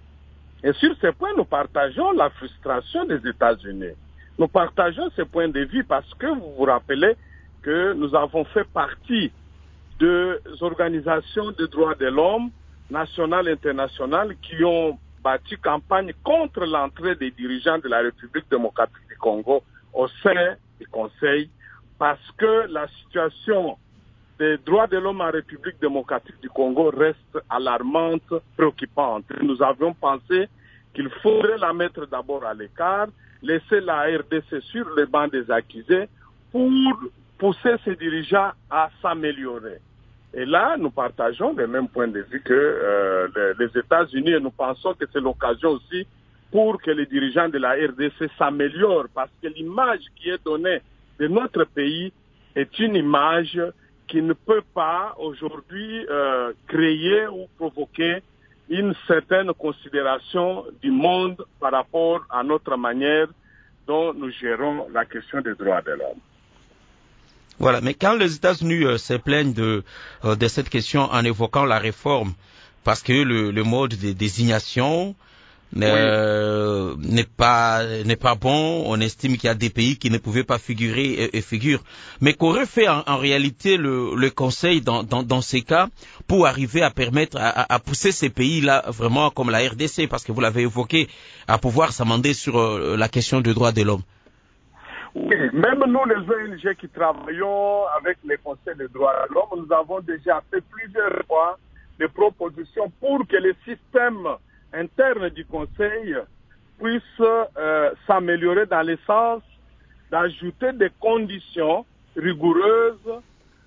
Et sur ce point, nous partageons la frustration des États-Unis. Nous partageons ce point de vue parce que vous vous rappelez que nous avons fait partie des organisations de droits de l'homme, nationales et internationales, qui ont bâti campagne contre l'entrée des dirigeants de la République démocratique du Congo au sein du Conseil, parce que la situation des droits de l'homme en République démocratique du Congo reste alarmante, préoccupante. Nous avions pensé qu'il faudrait la mettre d'abord à l'écart, laisser la R D C sur les bancs des accusés pour pousser ces dirigeants à s'améliorer. Et là, nous partageons le même point de vue que euh, les, les États-Unis et nous pensons que c'est l'occasion aussi pour que les dirigeants de la R D C s'améliorent, parce que l'image qui est donnée de notre pays est une image qui ne peut pas aujourd'hui euh, créer ou provoquer une certaine considération du monde par rapport à notre manière dont nous gérons la question des droits de l'homme. Voilà, mais quand les États-Unis euh, se plaignent de, euh, de cette question en évoquant la réforme, parce que le, le mode de désignation Euh, oui. n'est pas n'est pas bon, on estime qu'il y a des pays qui ne pouvaient pas figurer et, et figurent. Mais qu'aurait fait en, en réalité le, le Conseil dans, dans, dans ces cas pour arriver à permettre à, à pousser ces pays-là vraiment comme la R D C, parce que vous l'avez évoqué, à pouvoir s'amender sur euh, la question des droits de l'homme? Oui, même nous les O N G qui travaillons avec les conseils des droits de l'homme, nous avons déjà fait plusieurs fois des propositions pour que le système interne du Conseil puisse euh, s'améliorer dans le sens d'ajouter des conditions rigoureuses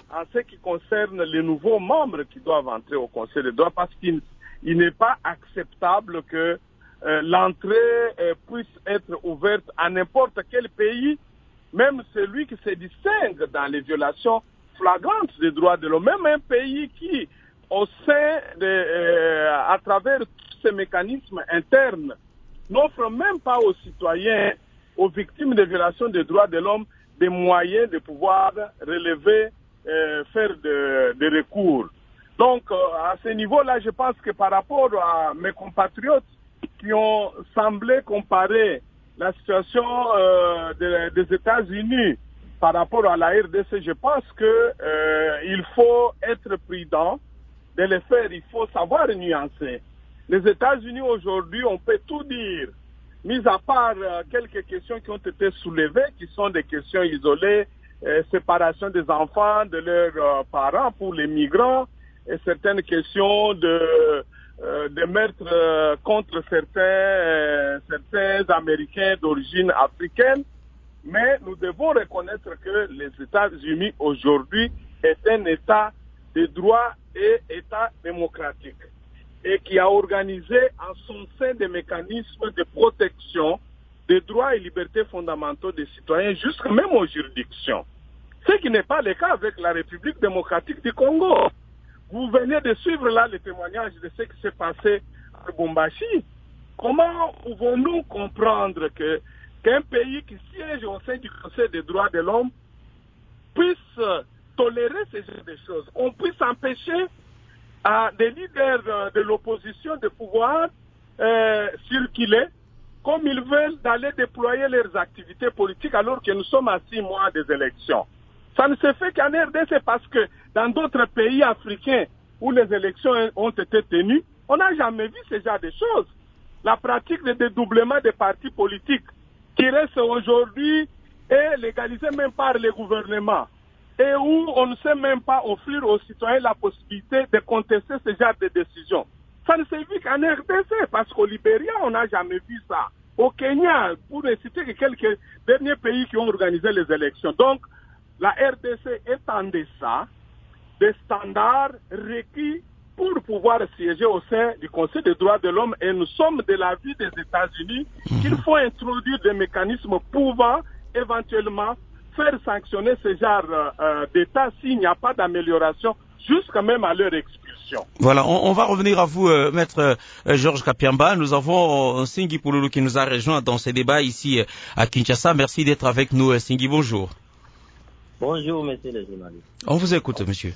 en ce qui concerne les nouveaux membres qui doivent entrer au Conseil des droits, parce qu'il il n'est pas acceptable que euh, l'entrée euh, puisse être ouverte à n'importe quel pays, même celui qui se distingue dans les violations flagrantes des droits de l'homme, même un pays qui, au sein de, euh, à travers tous ces mécanismes internes, n'offre même pas aux citoyens, aux victimes de violations des droits de l'homme, des moyens de pouvoir relever, euh, faire de, de recours. Donc, euh, à ce niveau-là, je pense que par rapport à mes compatriotes qui ont semblé comparer la situation euh, de, des États-Unis par rapport à la R D C, je pense que euh, il faut être prudent de le faire. Il faut savoir nuancer. Les États-Unis aujourd'hui, on peut tout dire, mis à part euh, quelques questions qui ont été soulevées, qui sont des questions isolées, euh, séparation des enfants de leurs euh, parents pour les migrants, et certaines questions de, euh, de meurtres euh, contre certains, euh, certains Américains d'origine africaine. Mais nous devons reconnaître que les États-Unis aujourd'hui est un État de droit et État démocratique, et qui a organisé en son sein des mécanismes de protection des droits et libertés fondamentaux des citoyens, jusqu'à même aux juridictions. Ce qui n'est pas le cas avec la République démocratique du Congo. Vous venez de suivre là le témoignage de ce qui s'est passé à Lubumbashi. Comment pouvons-nous comprendre que qu'un pays qui siège au sein du Conseil des droits de l'homme puisse tolérer ce genre de choses? On puisse empêcher à des leaders de l'opposition de pouvoir euh, circuler comme ils veulent, d'aller déployer leurs activités politiques alors que nous sommes à six mois des élections. Ça ne se fait qu'en R D C parce que dans d'autres pays africains où les élections ont été tenues, on n'a jamais vu ce genre de choses. La pratique de dédoublement des partis politiques qui reste aujourd'hui est légalisée même par les gouvernements et où on ne sait même pas offrir aux citoyens la possibilité de contester ce genre de décisions. Ça ne s'est vu qu'en R D C parce qu'au Libéria, on n'a jamais vu ça. Au Kenya, pour ne citer que quelques derniers pays qui ont organisé les élections. Donc, la R D C est en deçà des standards requis pour pouvoir siéger au sein du Conseil des droits de l'homme, et nous sommes de l'avis des États-Unis qu'il faut introduire des mécanismes pouvant éventuellement faire sanctionner ce genre euh, d'État s'il n'y a pas d'amélioration, jusqu'à même à leur expulsion. Voilà, on, on va revenir à vous, euh, maître euh, Georges Kapiamba. Nous avons euh, Singui Pouloulou qui nous a rejoint dans ce débat ici euh, à Kinshasa. Merci d'être avec nous, euh, Singui. Bonjour. Bonjour, monsieur le journaliste. On vous écoute, monsieur.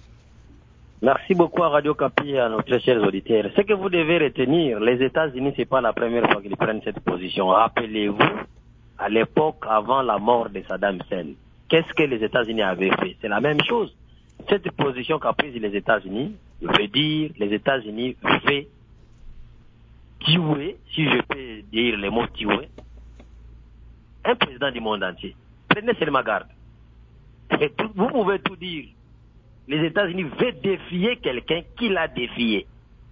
Merci beaucoup à Radio Kapi et à nos très chers auditeurs. Ce que vous devez retenir, les États-Unis, c'est pas la première fois qu'ils prennent cette position. Rappelez-vous, à l'époque, avant la mort de Saddam Hussein, qu'est-ce que les États-Unis avaient fait? C'est la même chose. Cette position qu'a prise les États-Unis veut dire les États-Unis veulent tuer, si je peux dire le mot tuer, un président du monde entier. Prenez seulement garde. Et tout, vous pouvez tout dire. Les États-Unis veulent défier quelqu'un qui l'a défié.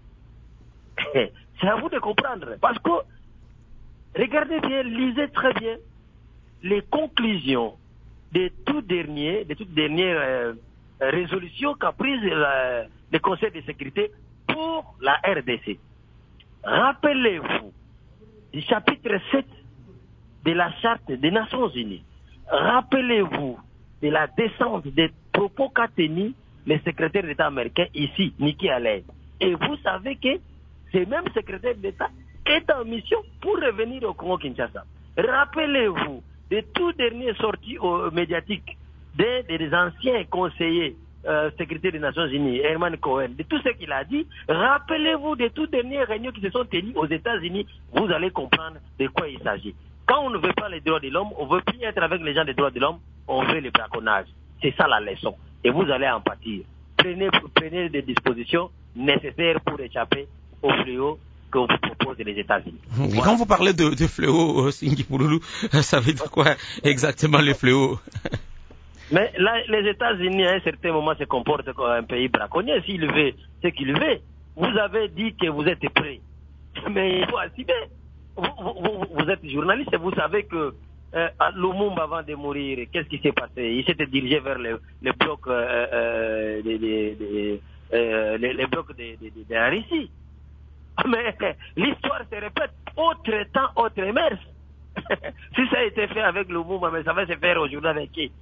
C'est à vous de comprendre. Parce que, regardez bien, lisez très bien les conclusions des tout derniers, des toutes dernières euh, résolutions qu'a prises euh, le Conseil de sécurité pour la R D C. Rappelez-vous du chapitre sept de la Charte des Nations Unies. Rappelez-vous de la descente des propos qu'a tenu le secrétaire d'État américain ici, Nikki Haley. Et vous savez que ce même secrétaire d'État est en mission pour revenir au Congo-Kinshasa. Rappelez-vous des tout dernières sorties euh, médiatiques des, des anciens conseillers euh, secrétaires des Nations Unies, Herman Cohen, de tout ce qu'il a dit. Rappelez-vous des toutes dernières réunions qui se sont tenues aux États-Unis. Vous allez comprendre de quoi il s'agit. Quand on ne veut pas les droits de l'homme, on ne veut plus être avec les gens des droits de l'homme, on veut le braconnage. C'est ça la leçon. Et vous allez en pâtir. Prenez, prenez des dispositions nécessaires pour échapper au fléau que vous proposent les États-Unis. Voilà. Quand vous parlez de, de fléau, euh, Singui Pouloulou, ça veut dire quoi exactement les fléaux? Mais là, les États-Unis, à un certain moment, se comportent comme un pays braconnier. S'il veut ce qu'il veut, vous avez dit que vous êtes prêts. Mais il faut assumer. Vous, vous, vous, vous êtes journaliste et vous savez que euh, Lumumba, avant de mourir, qu'est-ce qui s'est passé? Il s'était dirigé vers le, le bloc, euh, euh, des, des, des, euh, les, les blocs de, de, de, de la Russie. Mais l'histoire se répète, autre temps, autre mœurs. Si ça a été fait avec Lumumba, mais ça va se faire aujourd'hui avec qui?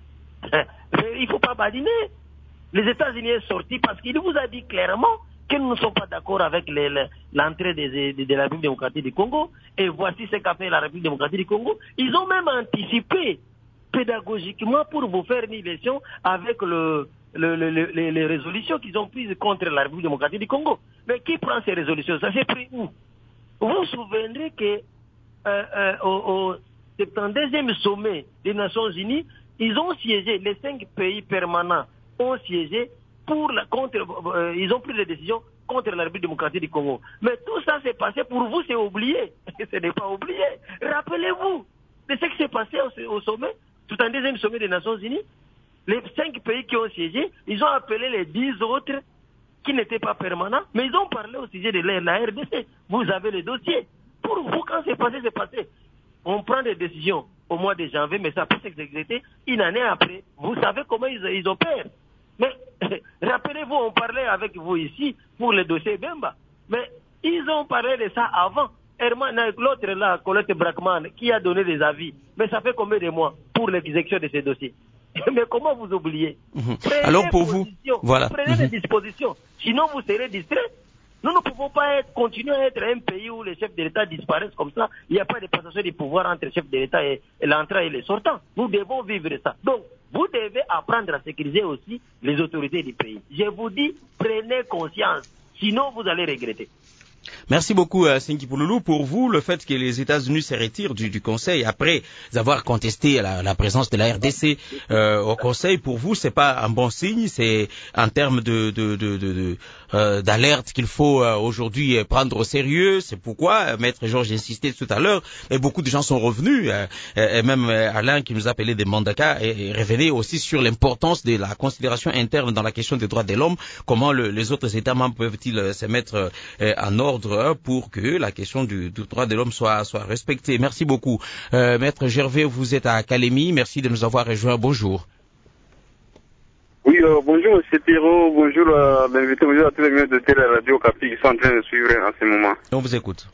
Il ne faut pas badiner. Les États-Unis sont sortis parce qu'il vous a dit clairement qu'ils ne sont pas d'accord avec l'entrée de, de, de la République démocratique du Congo. Et voici ce qu'a fait la République démocratique du Congo. Ils ont même anticipé pédagogiquement pour vous faire une leçon avec le, le, le, le, les, les résolutions qu'ils ont prises contre la République démocratique du Congo. Mais qui prend ces résolutions? Ça s'est pris où? Vous vous souviendrez que euh, euh, au, au septante-deuxième sommet des Nations Unies, ils ont siégé, les cinq pays permanents ont siégé pour la, contre, euh, ils ont pris des décisions contre la République démocratique du Congo. Mais tout ça s'est passé pour vous, c'est oublié. Ce n'est pas oublié. Rappelez-vous de ce qui s'est passé au, au sommet, tout un deuxième sommet des Nations Unies. Les cinq pays qui ont siégé, ils ont appelé les dix autres qui n'étaient pas permanents, mais ils ont parlé au sujet de la R D C. Vous avez le dossier. Pour vous, quand c'est passé, c'est passé. On prend des décisions au mois de janvier, mais ça peut s'exécuter une année après. Vous savez comment ils, ils opèrent. Mais rappelez-vous, on parlait avec vous ici pour le dossier Bemba. Mais ils ont parlé de ça avant. Herman, l'autre là, Colette Brackman, qui a donné des avis. Mais ça fait combien de mois pour l'exécution de ces dossiers? Mais comment vous oubliez? Mmh. Alors pour vous, voilà. Prenez mmh. des dispositions. Sinon, vous serez distrait. Nous ne pouvons pas être, continuer à être un pays où les chefs de l'État disparaissent comme ça. Il n'y a pas de passation du pouvoir entre les chefs de l'État et, et l'entrant et les sortants. Nous devons vivre ça. Donc, vous devez apprendre à sécuriser aussi les autorités du pays. Je vous dis, prenez conscience. Sinon, vous allez regretter. Merci beaucoup, euh, Senki Pouloulou. Pour vous, le fait que les États-Unis se retirent du, du Conseil après avoir contesté la, la présence de la R D C euh, au Conseil, pour vous, c'est pas un bon signe. C'est en termes de, de, de, de, de euh, d'alerte qu'il faut euh, aujourd'hui prendre au sérieux. C'est pourquoi euh, Maître Georges insistait tout à l'heure. Et beaucoup de gens sont revenus. Euh, et même euh, Alain, qui nous appelait des mandats, et, et revenait aussi sur l'importance de la considération interne dans la question des droits de l'homme. Comment le, les autres États membres peuvent-ils euh, se mettre euh, en ordre pour que la question du, du droit de l'homme soit, soit respectée. Merci beaucoup. Euh, Maître Gervais, vous êtes à Calémie. Merci de nous avoir rejoints. Bonjour. Oui, euh, bonjour M. Pierrot, bonjour à l'invité, bonjour à tous les membres de Télé Radio Capi qui sont en train de suivre en ce moment. On vous écoute.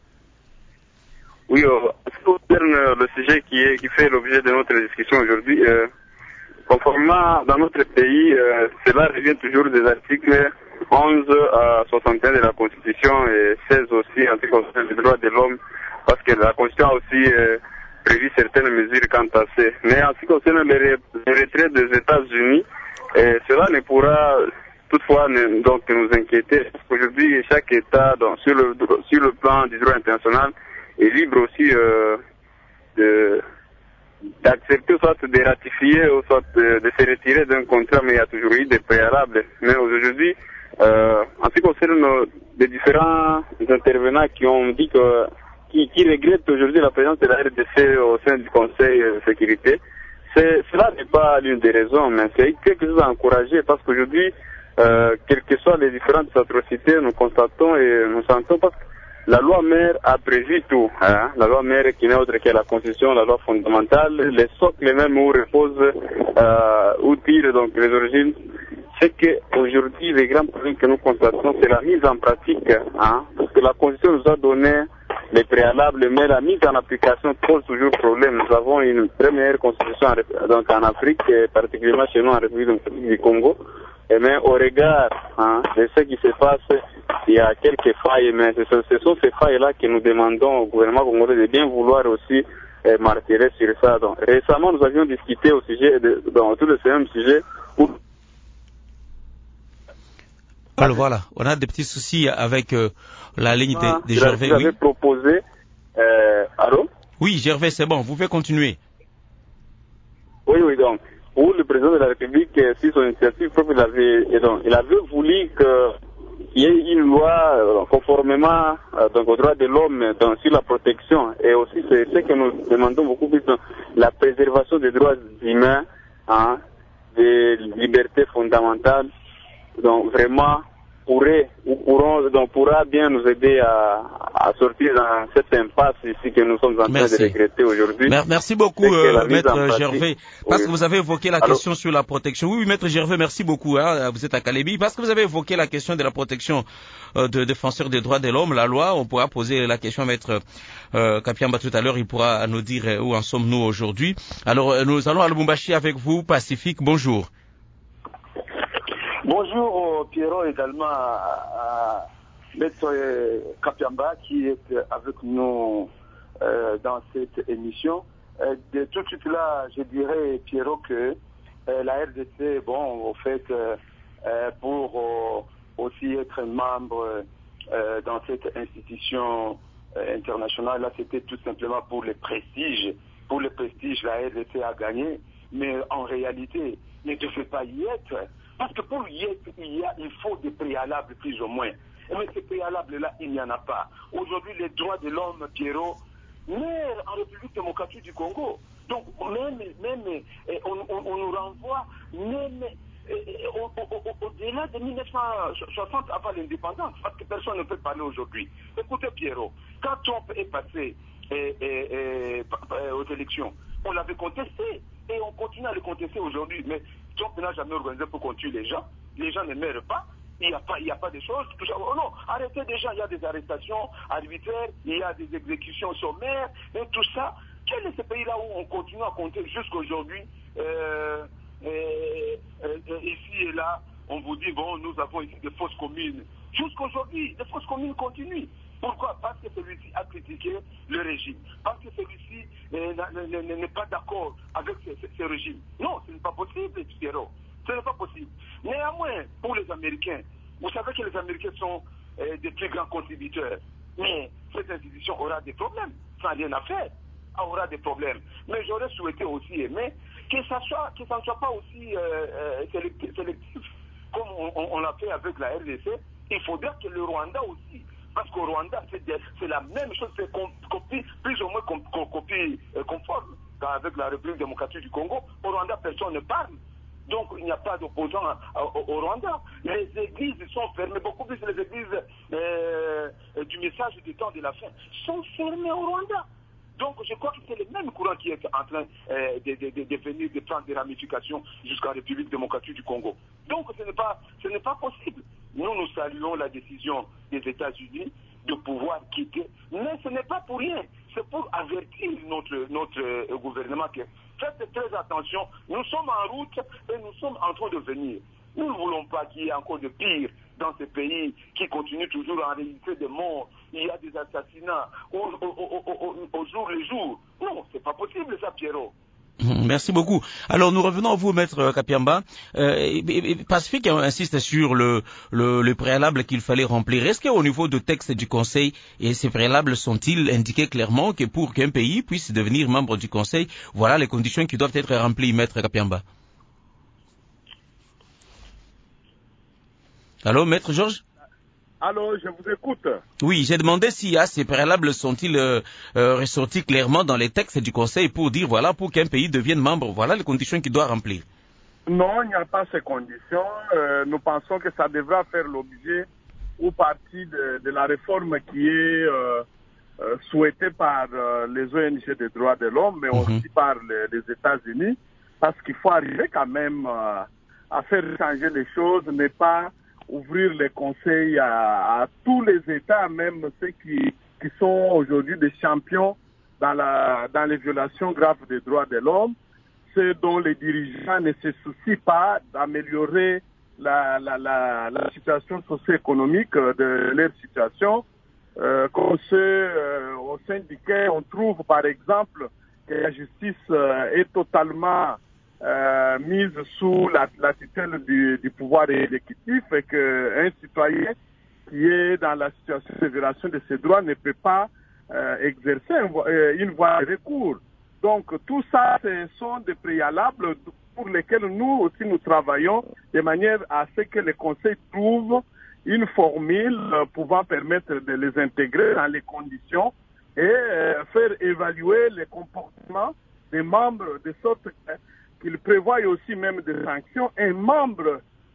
Oui, euh, ce qui concerne le sujet qui, est, qui fait l'objet de notre discussion aujourd'hui, euh, conformément dans notre pays, euh, cela revient toujours des articles onze à soixante et un de la Constitution et seize aussi en ce qui concerne les droits de l'homme, parce que la Constitution a aussi euh, prévu certaines mesures quant à ça. Mais en ce qui concerne les, les retraits des États-Unis, euh, cela ne pourra toutefois ne, donc nous inquiéter, parce qu'aujourd'hui chaque État donc, sur, le, sur le plan du droit international est libre aussi euh, de d'accepter soit de ratifier ou soit de, de se retirer d'un contrat, mais il y a toujours eu des préalables. Mais aujourd'hui, Euh, en ce qui concerne les différents intervenants qui ont dit que, qui, qui regrettent aujourd'hui la présence de la R D C au sein du Conseil de sécurité, cela n'est pas l'une des raisons, mais c'est quelque chose à encourager parce qu'aujourd'hui, euh, quelles que soient les différentes atrocités, nous constatons et nous sentons parce que la loi mère a prévu tout. Hein? La loi mère qui n'est autre que la Constitution, la loi fondamentale, les socles même où reposent, euh, où tirent donc les origines. C'est qu'aujourd'hui, les grands problèmes que nous constatons, c'est la mise en pratique. Hein? Parce que la Constitution nous a donné les préalables, mais la mise en application pose toujours problème. Nous avons une première Constitution en, donc en Afrique, et particulièrement chez nous en République du Congo. Et mais au regard hein, de ce qui se passe, il y a quelques failles, mais ce, ce sont ces failles-là que nous demandons au gouvernement congolais de bien vouloir aussi eh, martyrer sur ça. Donc, récemment, nous avions discuté au sujet, de, dans autour de ce même sujet, où alors voilà, on a des petits soucis avec euh, la ligne de, de Gervais. Vous avez oui. proposé, euh, allô? Oui, Gervais, c'est bon, vous pouvez continuer. Oui, oui, donc, pour le président de la République, si son initiative propre, il avait, donc, il avait voulu qu'il y ait une loi euh, conformément euh, donc, aux droits de l'homme donc, sur la protection. Et aussi, c'est ce que nous demandons beaucoup plus, donc, la préservation des droits humains, hein, des libertés fondamentales. Donc vraiment, pourrait ou pourront, donc pourra bien nous aider à, à sortir dans cette impasse ici que nous sommes en train de regretter aujourd'hui. Merci beaucoup, euh, Maître Gervais, parce oui. que vous avez évoqué la Allô? question sur la protection. Oui, Maître Gervais, merci beaucoup. Hein, vous êtes à Kalébi, parce que vous avez évoqué la question de la protection euh, de défenseurs des droits de l'homme, la loi. On pourra poser la question à Maître euh, Kapiamba tout à l'heure. Il pourra nous dire où en sommes-nous aujourd'hui. Alors, euh, nous allons à Lubumbashi avec vous, Pacifique. Bonjour. Bonjour Pierrot, également à, à Maître Kapiamba qui est avec nous euh, dans cette émission. Euh, de tout de suite là, je dirais Pierrot que euh, la R D C, bon, au fait, euh, pour euh, aussi être membre euh, dans cette institution euh, internationale, là c'était tout simplement pour le prestige. Pour le prestige, la R D C a gagné, mais en réalité, ne devait pas y être. Parce que pour y être, il, y a, il faut des préalables plus ou moins. Mais ces préalables-là, il n'y en a pas. Aujourd'hui, les droits de l'homme, Pierrot, naissent en République démocratique du Congo. Donc, même, même on, on, on nous renvoie, même au-delà de mille neuf cent soixante, avant l'indépendance, parce que personne ne peut parler aujourd'hui. Écoutez, Pierrot, quand Trump est passé et, et, et, aux élections, on l'avait contesté et on continue à le contester aujourd'hui. Mais Trump n'a jamais organisé pour qu'on tue les gens. Les gens ne meurent pas. Il n'y a pas, il n'y a pas de choses. Oh non, arrêtez des gens. Il y a des arrestations arbitraires, il y a des exécutions sommaires, et tout ça. Quel est ce pays-là où on continue à compter jusqu'aujourd'hui euh, euh, euh, ici et là, on vous dit, bon, nous avons ici des fausses communes. Jusqu'aujourd'hui, les fausses communes continuent. Pourquoi? Parce que celui-ci a critiqué le régime. Parce que celui-ci euh, n'est pas d'accord avec ce, ce, ce régime. Non, ce n'est pas possible, Pierrot. Ce n'est pas possible. Néanmoins, pour les Américains, vous savez que les Américains sont euh, des plus grands contributeurs. Mais cette institution aura des problèmes. Ça n'a rien à faire. Elle aura des problèmes. Mais j'aurais souhaité aussi aimer que ça soit, que ça ne soit pas aussi euh, euh, sélectif, sélectif comme on, on, on l'a fait avec la R D C. Il faudrait que le Rwanda aussi, parce qu'au Rwanda, c'est la même chose, c'est copie, plus ou moins com, com, copie euh, conforme avec la République démocratique du Congo. Au Rwanda, personne ne parle. Donc, il n'y a pas d'opposants au, au Rwanda. Les églises sont fermées, beaucoup plus les églises euh, du message du temps de la fin sont fermées au Rwanda. Donc, je crois que c'est le même courant qui est en train euh, de, de, de, de venir, de prendre des ramifications jusqu'à la République démocratique du Congo. Donc, ce n'est pas, ce n'est pas possible. Nous, nous saluons la décision des États-Unis de pouvoir quitter, mais ce n'est pas pour rien. C'est pour avertir notre, notre gouvernement que faites très attention. Nous sommes en route et nous sommes en train de venir. Nous ne voulons pas qu'il y ait encore de pire dans ce pays qui continue toujours à enregistrer des morts. Il y a des assassinats au, au, au, au, au jour le jour. Non, c'est pas possible ça, Pierrot. Merci beaucoup. Alors nous revenons à vous, Maître Kapiamba. Euh, Pacifique insiste sur le, le, le préalable qu'il fallait remplir. Est-ce qu'au niveau du texte du Conseil, et ces préalables sont-ils indiqués clairement que pour qu'un pays puisse devenir membre du Conseil, voilà les conditions qui doivent être remplies, Maître Kapiamba? Allô, Maître Georges? Allô, je vous écoute. Oui, j'ai demandé si ah, ces préalables sont-ils euh, euh, ressortis clairement dans les textes du Conseil pour dire, voilà, pour qu'un pays devienne membre, voilà les conditions qu'il doit remplir. Non, il n'y a pas ces conditions. Euh, nous pensons que ça devra faire l'objet ou partie de, de la réforme qui est euh, euh, souhaitée par euh, les O N G des droits de l'homme, mais mm-hmm. aussi par les, les États-Unis, parce qu'il faut arriver quand même euh, à faire changer les choses, mais pas ouvrir les conseils à, à tous les États, même ceux qui, qui sont aujourd'hui des champions dans, la, dans les violations graves des droits de l'homme, ceux dont les dirigeants ne se soucient pas d'améliorer la, la, la, la situation socio-économique de leur situation, euh, comme ceux euh, au sein duquel on trouve par exemple que la justice euh, est totalement Euh, mise sous la, la tutelle du, du pouvoir exécutif et qu'un citoyen qui est dans la situation de violation de ses droits ne peut pas euh, exercer une, euh, une voie de recours. Donc tout ça, ce sont des préalables pour lesquels nous aussi nous travaillons de manière à ce que le Conseil trouve une formule euh, pouvant permettre de les intégrer dans les conditions et euh, faire évaluer les comportements des membres de sorte que qu'il prévoit aussi même des sanctions. Un membre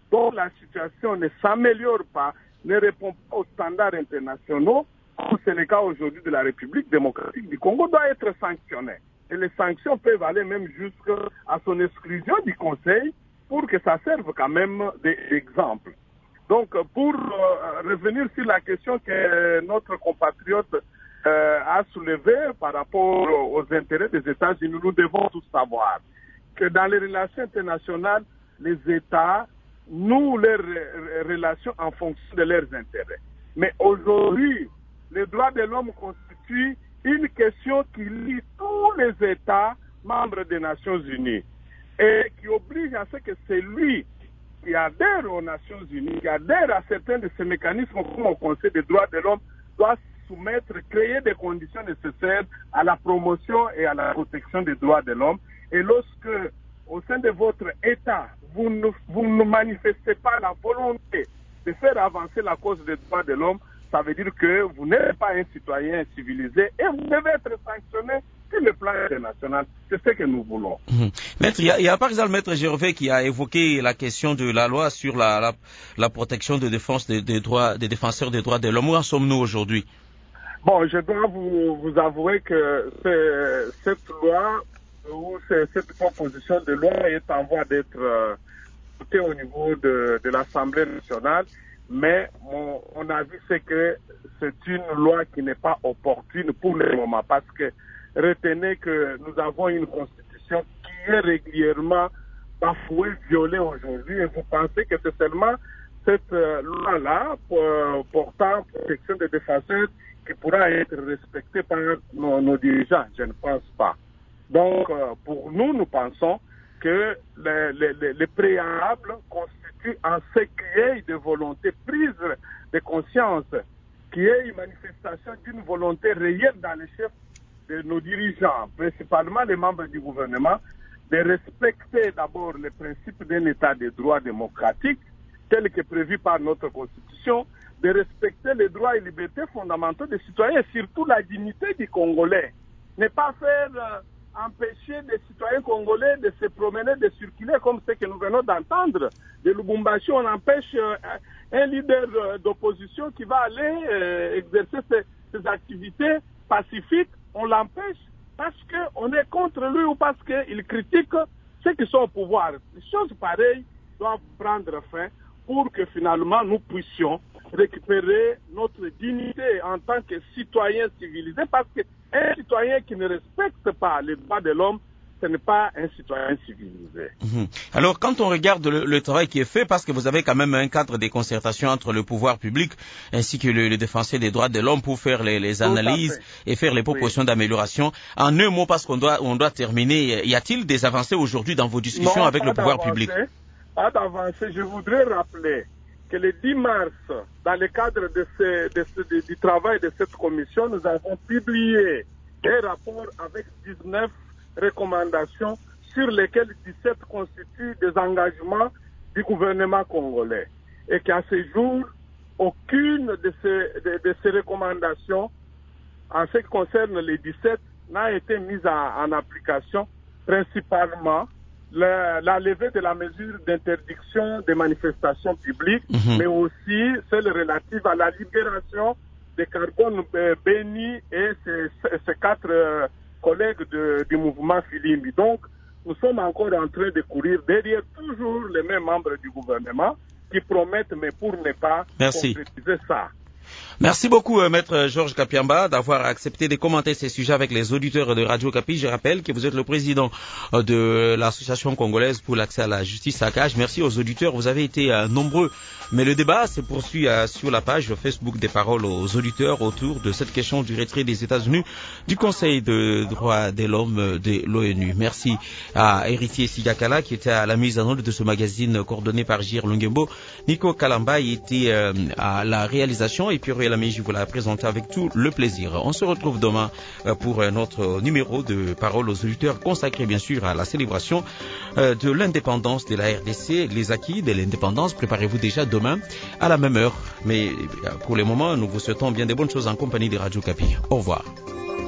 dont la situation ne s'améliore pas, ne répond pas aux standards internationaux, comme c'est le cas aujourd'hui de la République démocratique du Congo, doit être sanctionné. Et les sanctions peuvent aller même jusqu'à son exclusion du Conseil pour que ça serve quand même d'exemple. Donc, pour euh, revenir sur la question que notre compatriote euh, a soulevée par rapport aux intérêts des États-Unis, nous devons tous savoir que dans les relations internationales, les États nouent leurs relations en fonction de leurs intérêts. Mais aujourd'hui, les droits de l'homme constituent une question qui lie tous les États membres des Nations Unies et qui oblige à ce que celui qui adhère aux Nations Unies, qui adhère à certains de ces mécanismes comme au Conseil des droits de l'homme, doit soumettre, créer des conditions nécessaires à la promotion et à la protection des droits de l'homme. Et lorsque, au sein de votre État, vous ne, vous ne manifestez pas la volonté de faire avancer la cause des droits de l'homme, ça veut dire que vous n'êtes pas un citoyen civilisé et vous devez être sanctionné sur le plan international. C'est ce que nous voulons. Mmh. Maître, il y, y a par exemple Maître Gervais qui a évoqué la question de la loi sur la, la, la protection de défense des, des droits des défenseurs des droits de l'homme. Où en sommes-nous aujourd'hui? Bon, je dois vous, vous avouer que cette loi ou cette proposition de loi est en voie d'être euh, votée au niveau de, de l'Assemblée nationale. Mais mon, mon avis, c'est que c'est une loi qui n'est pas opportune pour le moment, parce que retenez que nous avons une constitution qui est régulièrement bafouée, violée aujourd'hui, et vous pensez que c'est seulement cette euh, loi-là, euh, portant protection des défenseurs, qui pourra être respectée par nos, nos dirigeants. Je ne pense pas. Donc, euh, pour nous, nous pensons que les, les, les préalables constituent en ce qui est de volonté prise de conscience, qui est une manifestation d'une volonté réelle dans les chefs de nos dirigeants, principalement les membres du gouvernement, de respecter d'abord les principes d'un État de droit démocratique, tel que prévu par notre Constitution, de respecter les droits et libertés fondamentaux des citoyens, surtout la dignité du Congolais. Ne pas faire... Euh, empêcher les citoyens congolais de se promener, de circuler comme ce que nous venons d'entendre. De Lubumbashi, on empêche euh, un leader euh, d'opposition qui va aller euh, exercer ses, ses activités pacifiques, on l'empêche parce qu'on est contre lui ou parce qu'il critique ceux qui sont au pouvoir. Les choses pareilles doivent prendre fin pour que finalement nous puissions récupérer notre dignité en tant que citoyens civilisés, parce qu'un citoyen qui ne respecte pas les droits de l'homme, ce n'est pas un citoyen civilisé. Mmh. Alors, quand on regarde le, le travail qui est fait, parce que vous avez quand même un cadre de concertation entre le pouvoir public ainsi que le, le défenseur des droits de l'homme pour faire les, les analyses et faire les propositions oui. d'amélioration. En un mot, parce qu'on doit, on doit terminer, y a-t-il des avancées aujourd'hui dans vos discussions non, avec le pouvoir public? Pas d'avancée. Je voudrais rappeler que le dix mars, dans le cadre de ce, de ce, de, du travail de cette commission, nous avons publié un rapport avec dix-neuf recommandations sur lesquelles dix-sept constituent des engagements du gouvernement congolais. Et qu'à ce jour, aucune de ces, de, de ces recommandations, en ce qui concerne les dix-sept, n'a été mise en, en application, principalement La, la levée de la mesure d'interdiction des manifestations publiques, mmh. mais aussi celle relative à la libération de Carbone Béni et ses, ses quatre euh, collègues de, du mouvement Filimbi. Donc, nous sommes encore en train de courir derrière toujours les mêmes membres du gouvernement qui promettent, mais pour ne pas Merci. concrétiser ça. Merci beaucoup, euh, Maître Georges Kapiamba, d'avoir accepté de commenter ces sujets avec les auditeurs de Radio Kapi. Je rappelle que vous êtes le président euh, de l'Association congolaise pour l'accès à la justice A C A J. Merci aux auditeurs, vous avez été euh, nombreux. Mais le débat se poursuit euh, sur la page Facebook des paroles aux auditeurs autour de cette question du retrait des États-Unis du Conseil de droits de l'homme de l'ONU. Merci à Héritier Sigakala qui était à la mise en œuvre de ce magazine coordonné par Gir Lungembo. Nico Kalamba était euh, à la réalisation et puis Lamiji vous l'a présenté avec tout le plaisir. On se retrouve demain pour notre numéro de Paroles aux auditeurs consacré bien sûr à la célébration de l'indépendance de la R D C, les acquis de l'indépendance. Préparez-vous déjà demain à la même heure. Mais pour le moment, nous vous souhaitons bien des bonnes choses en compagnie de Radio Kapi. Au revoir.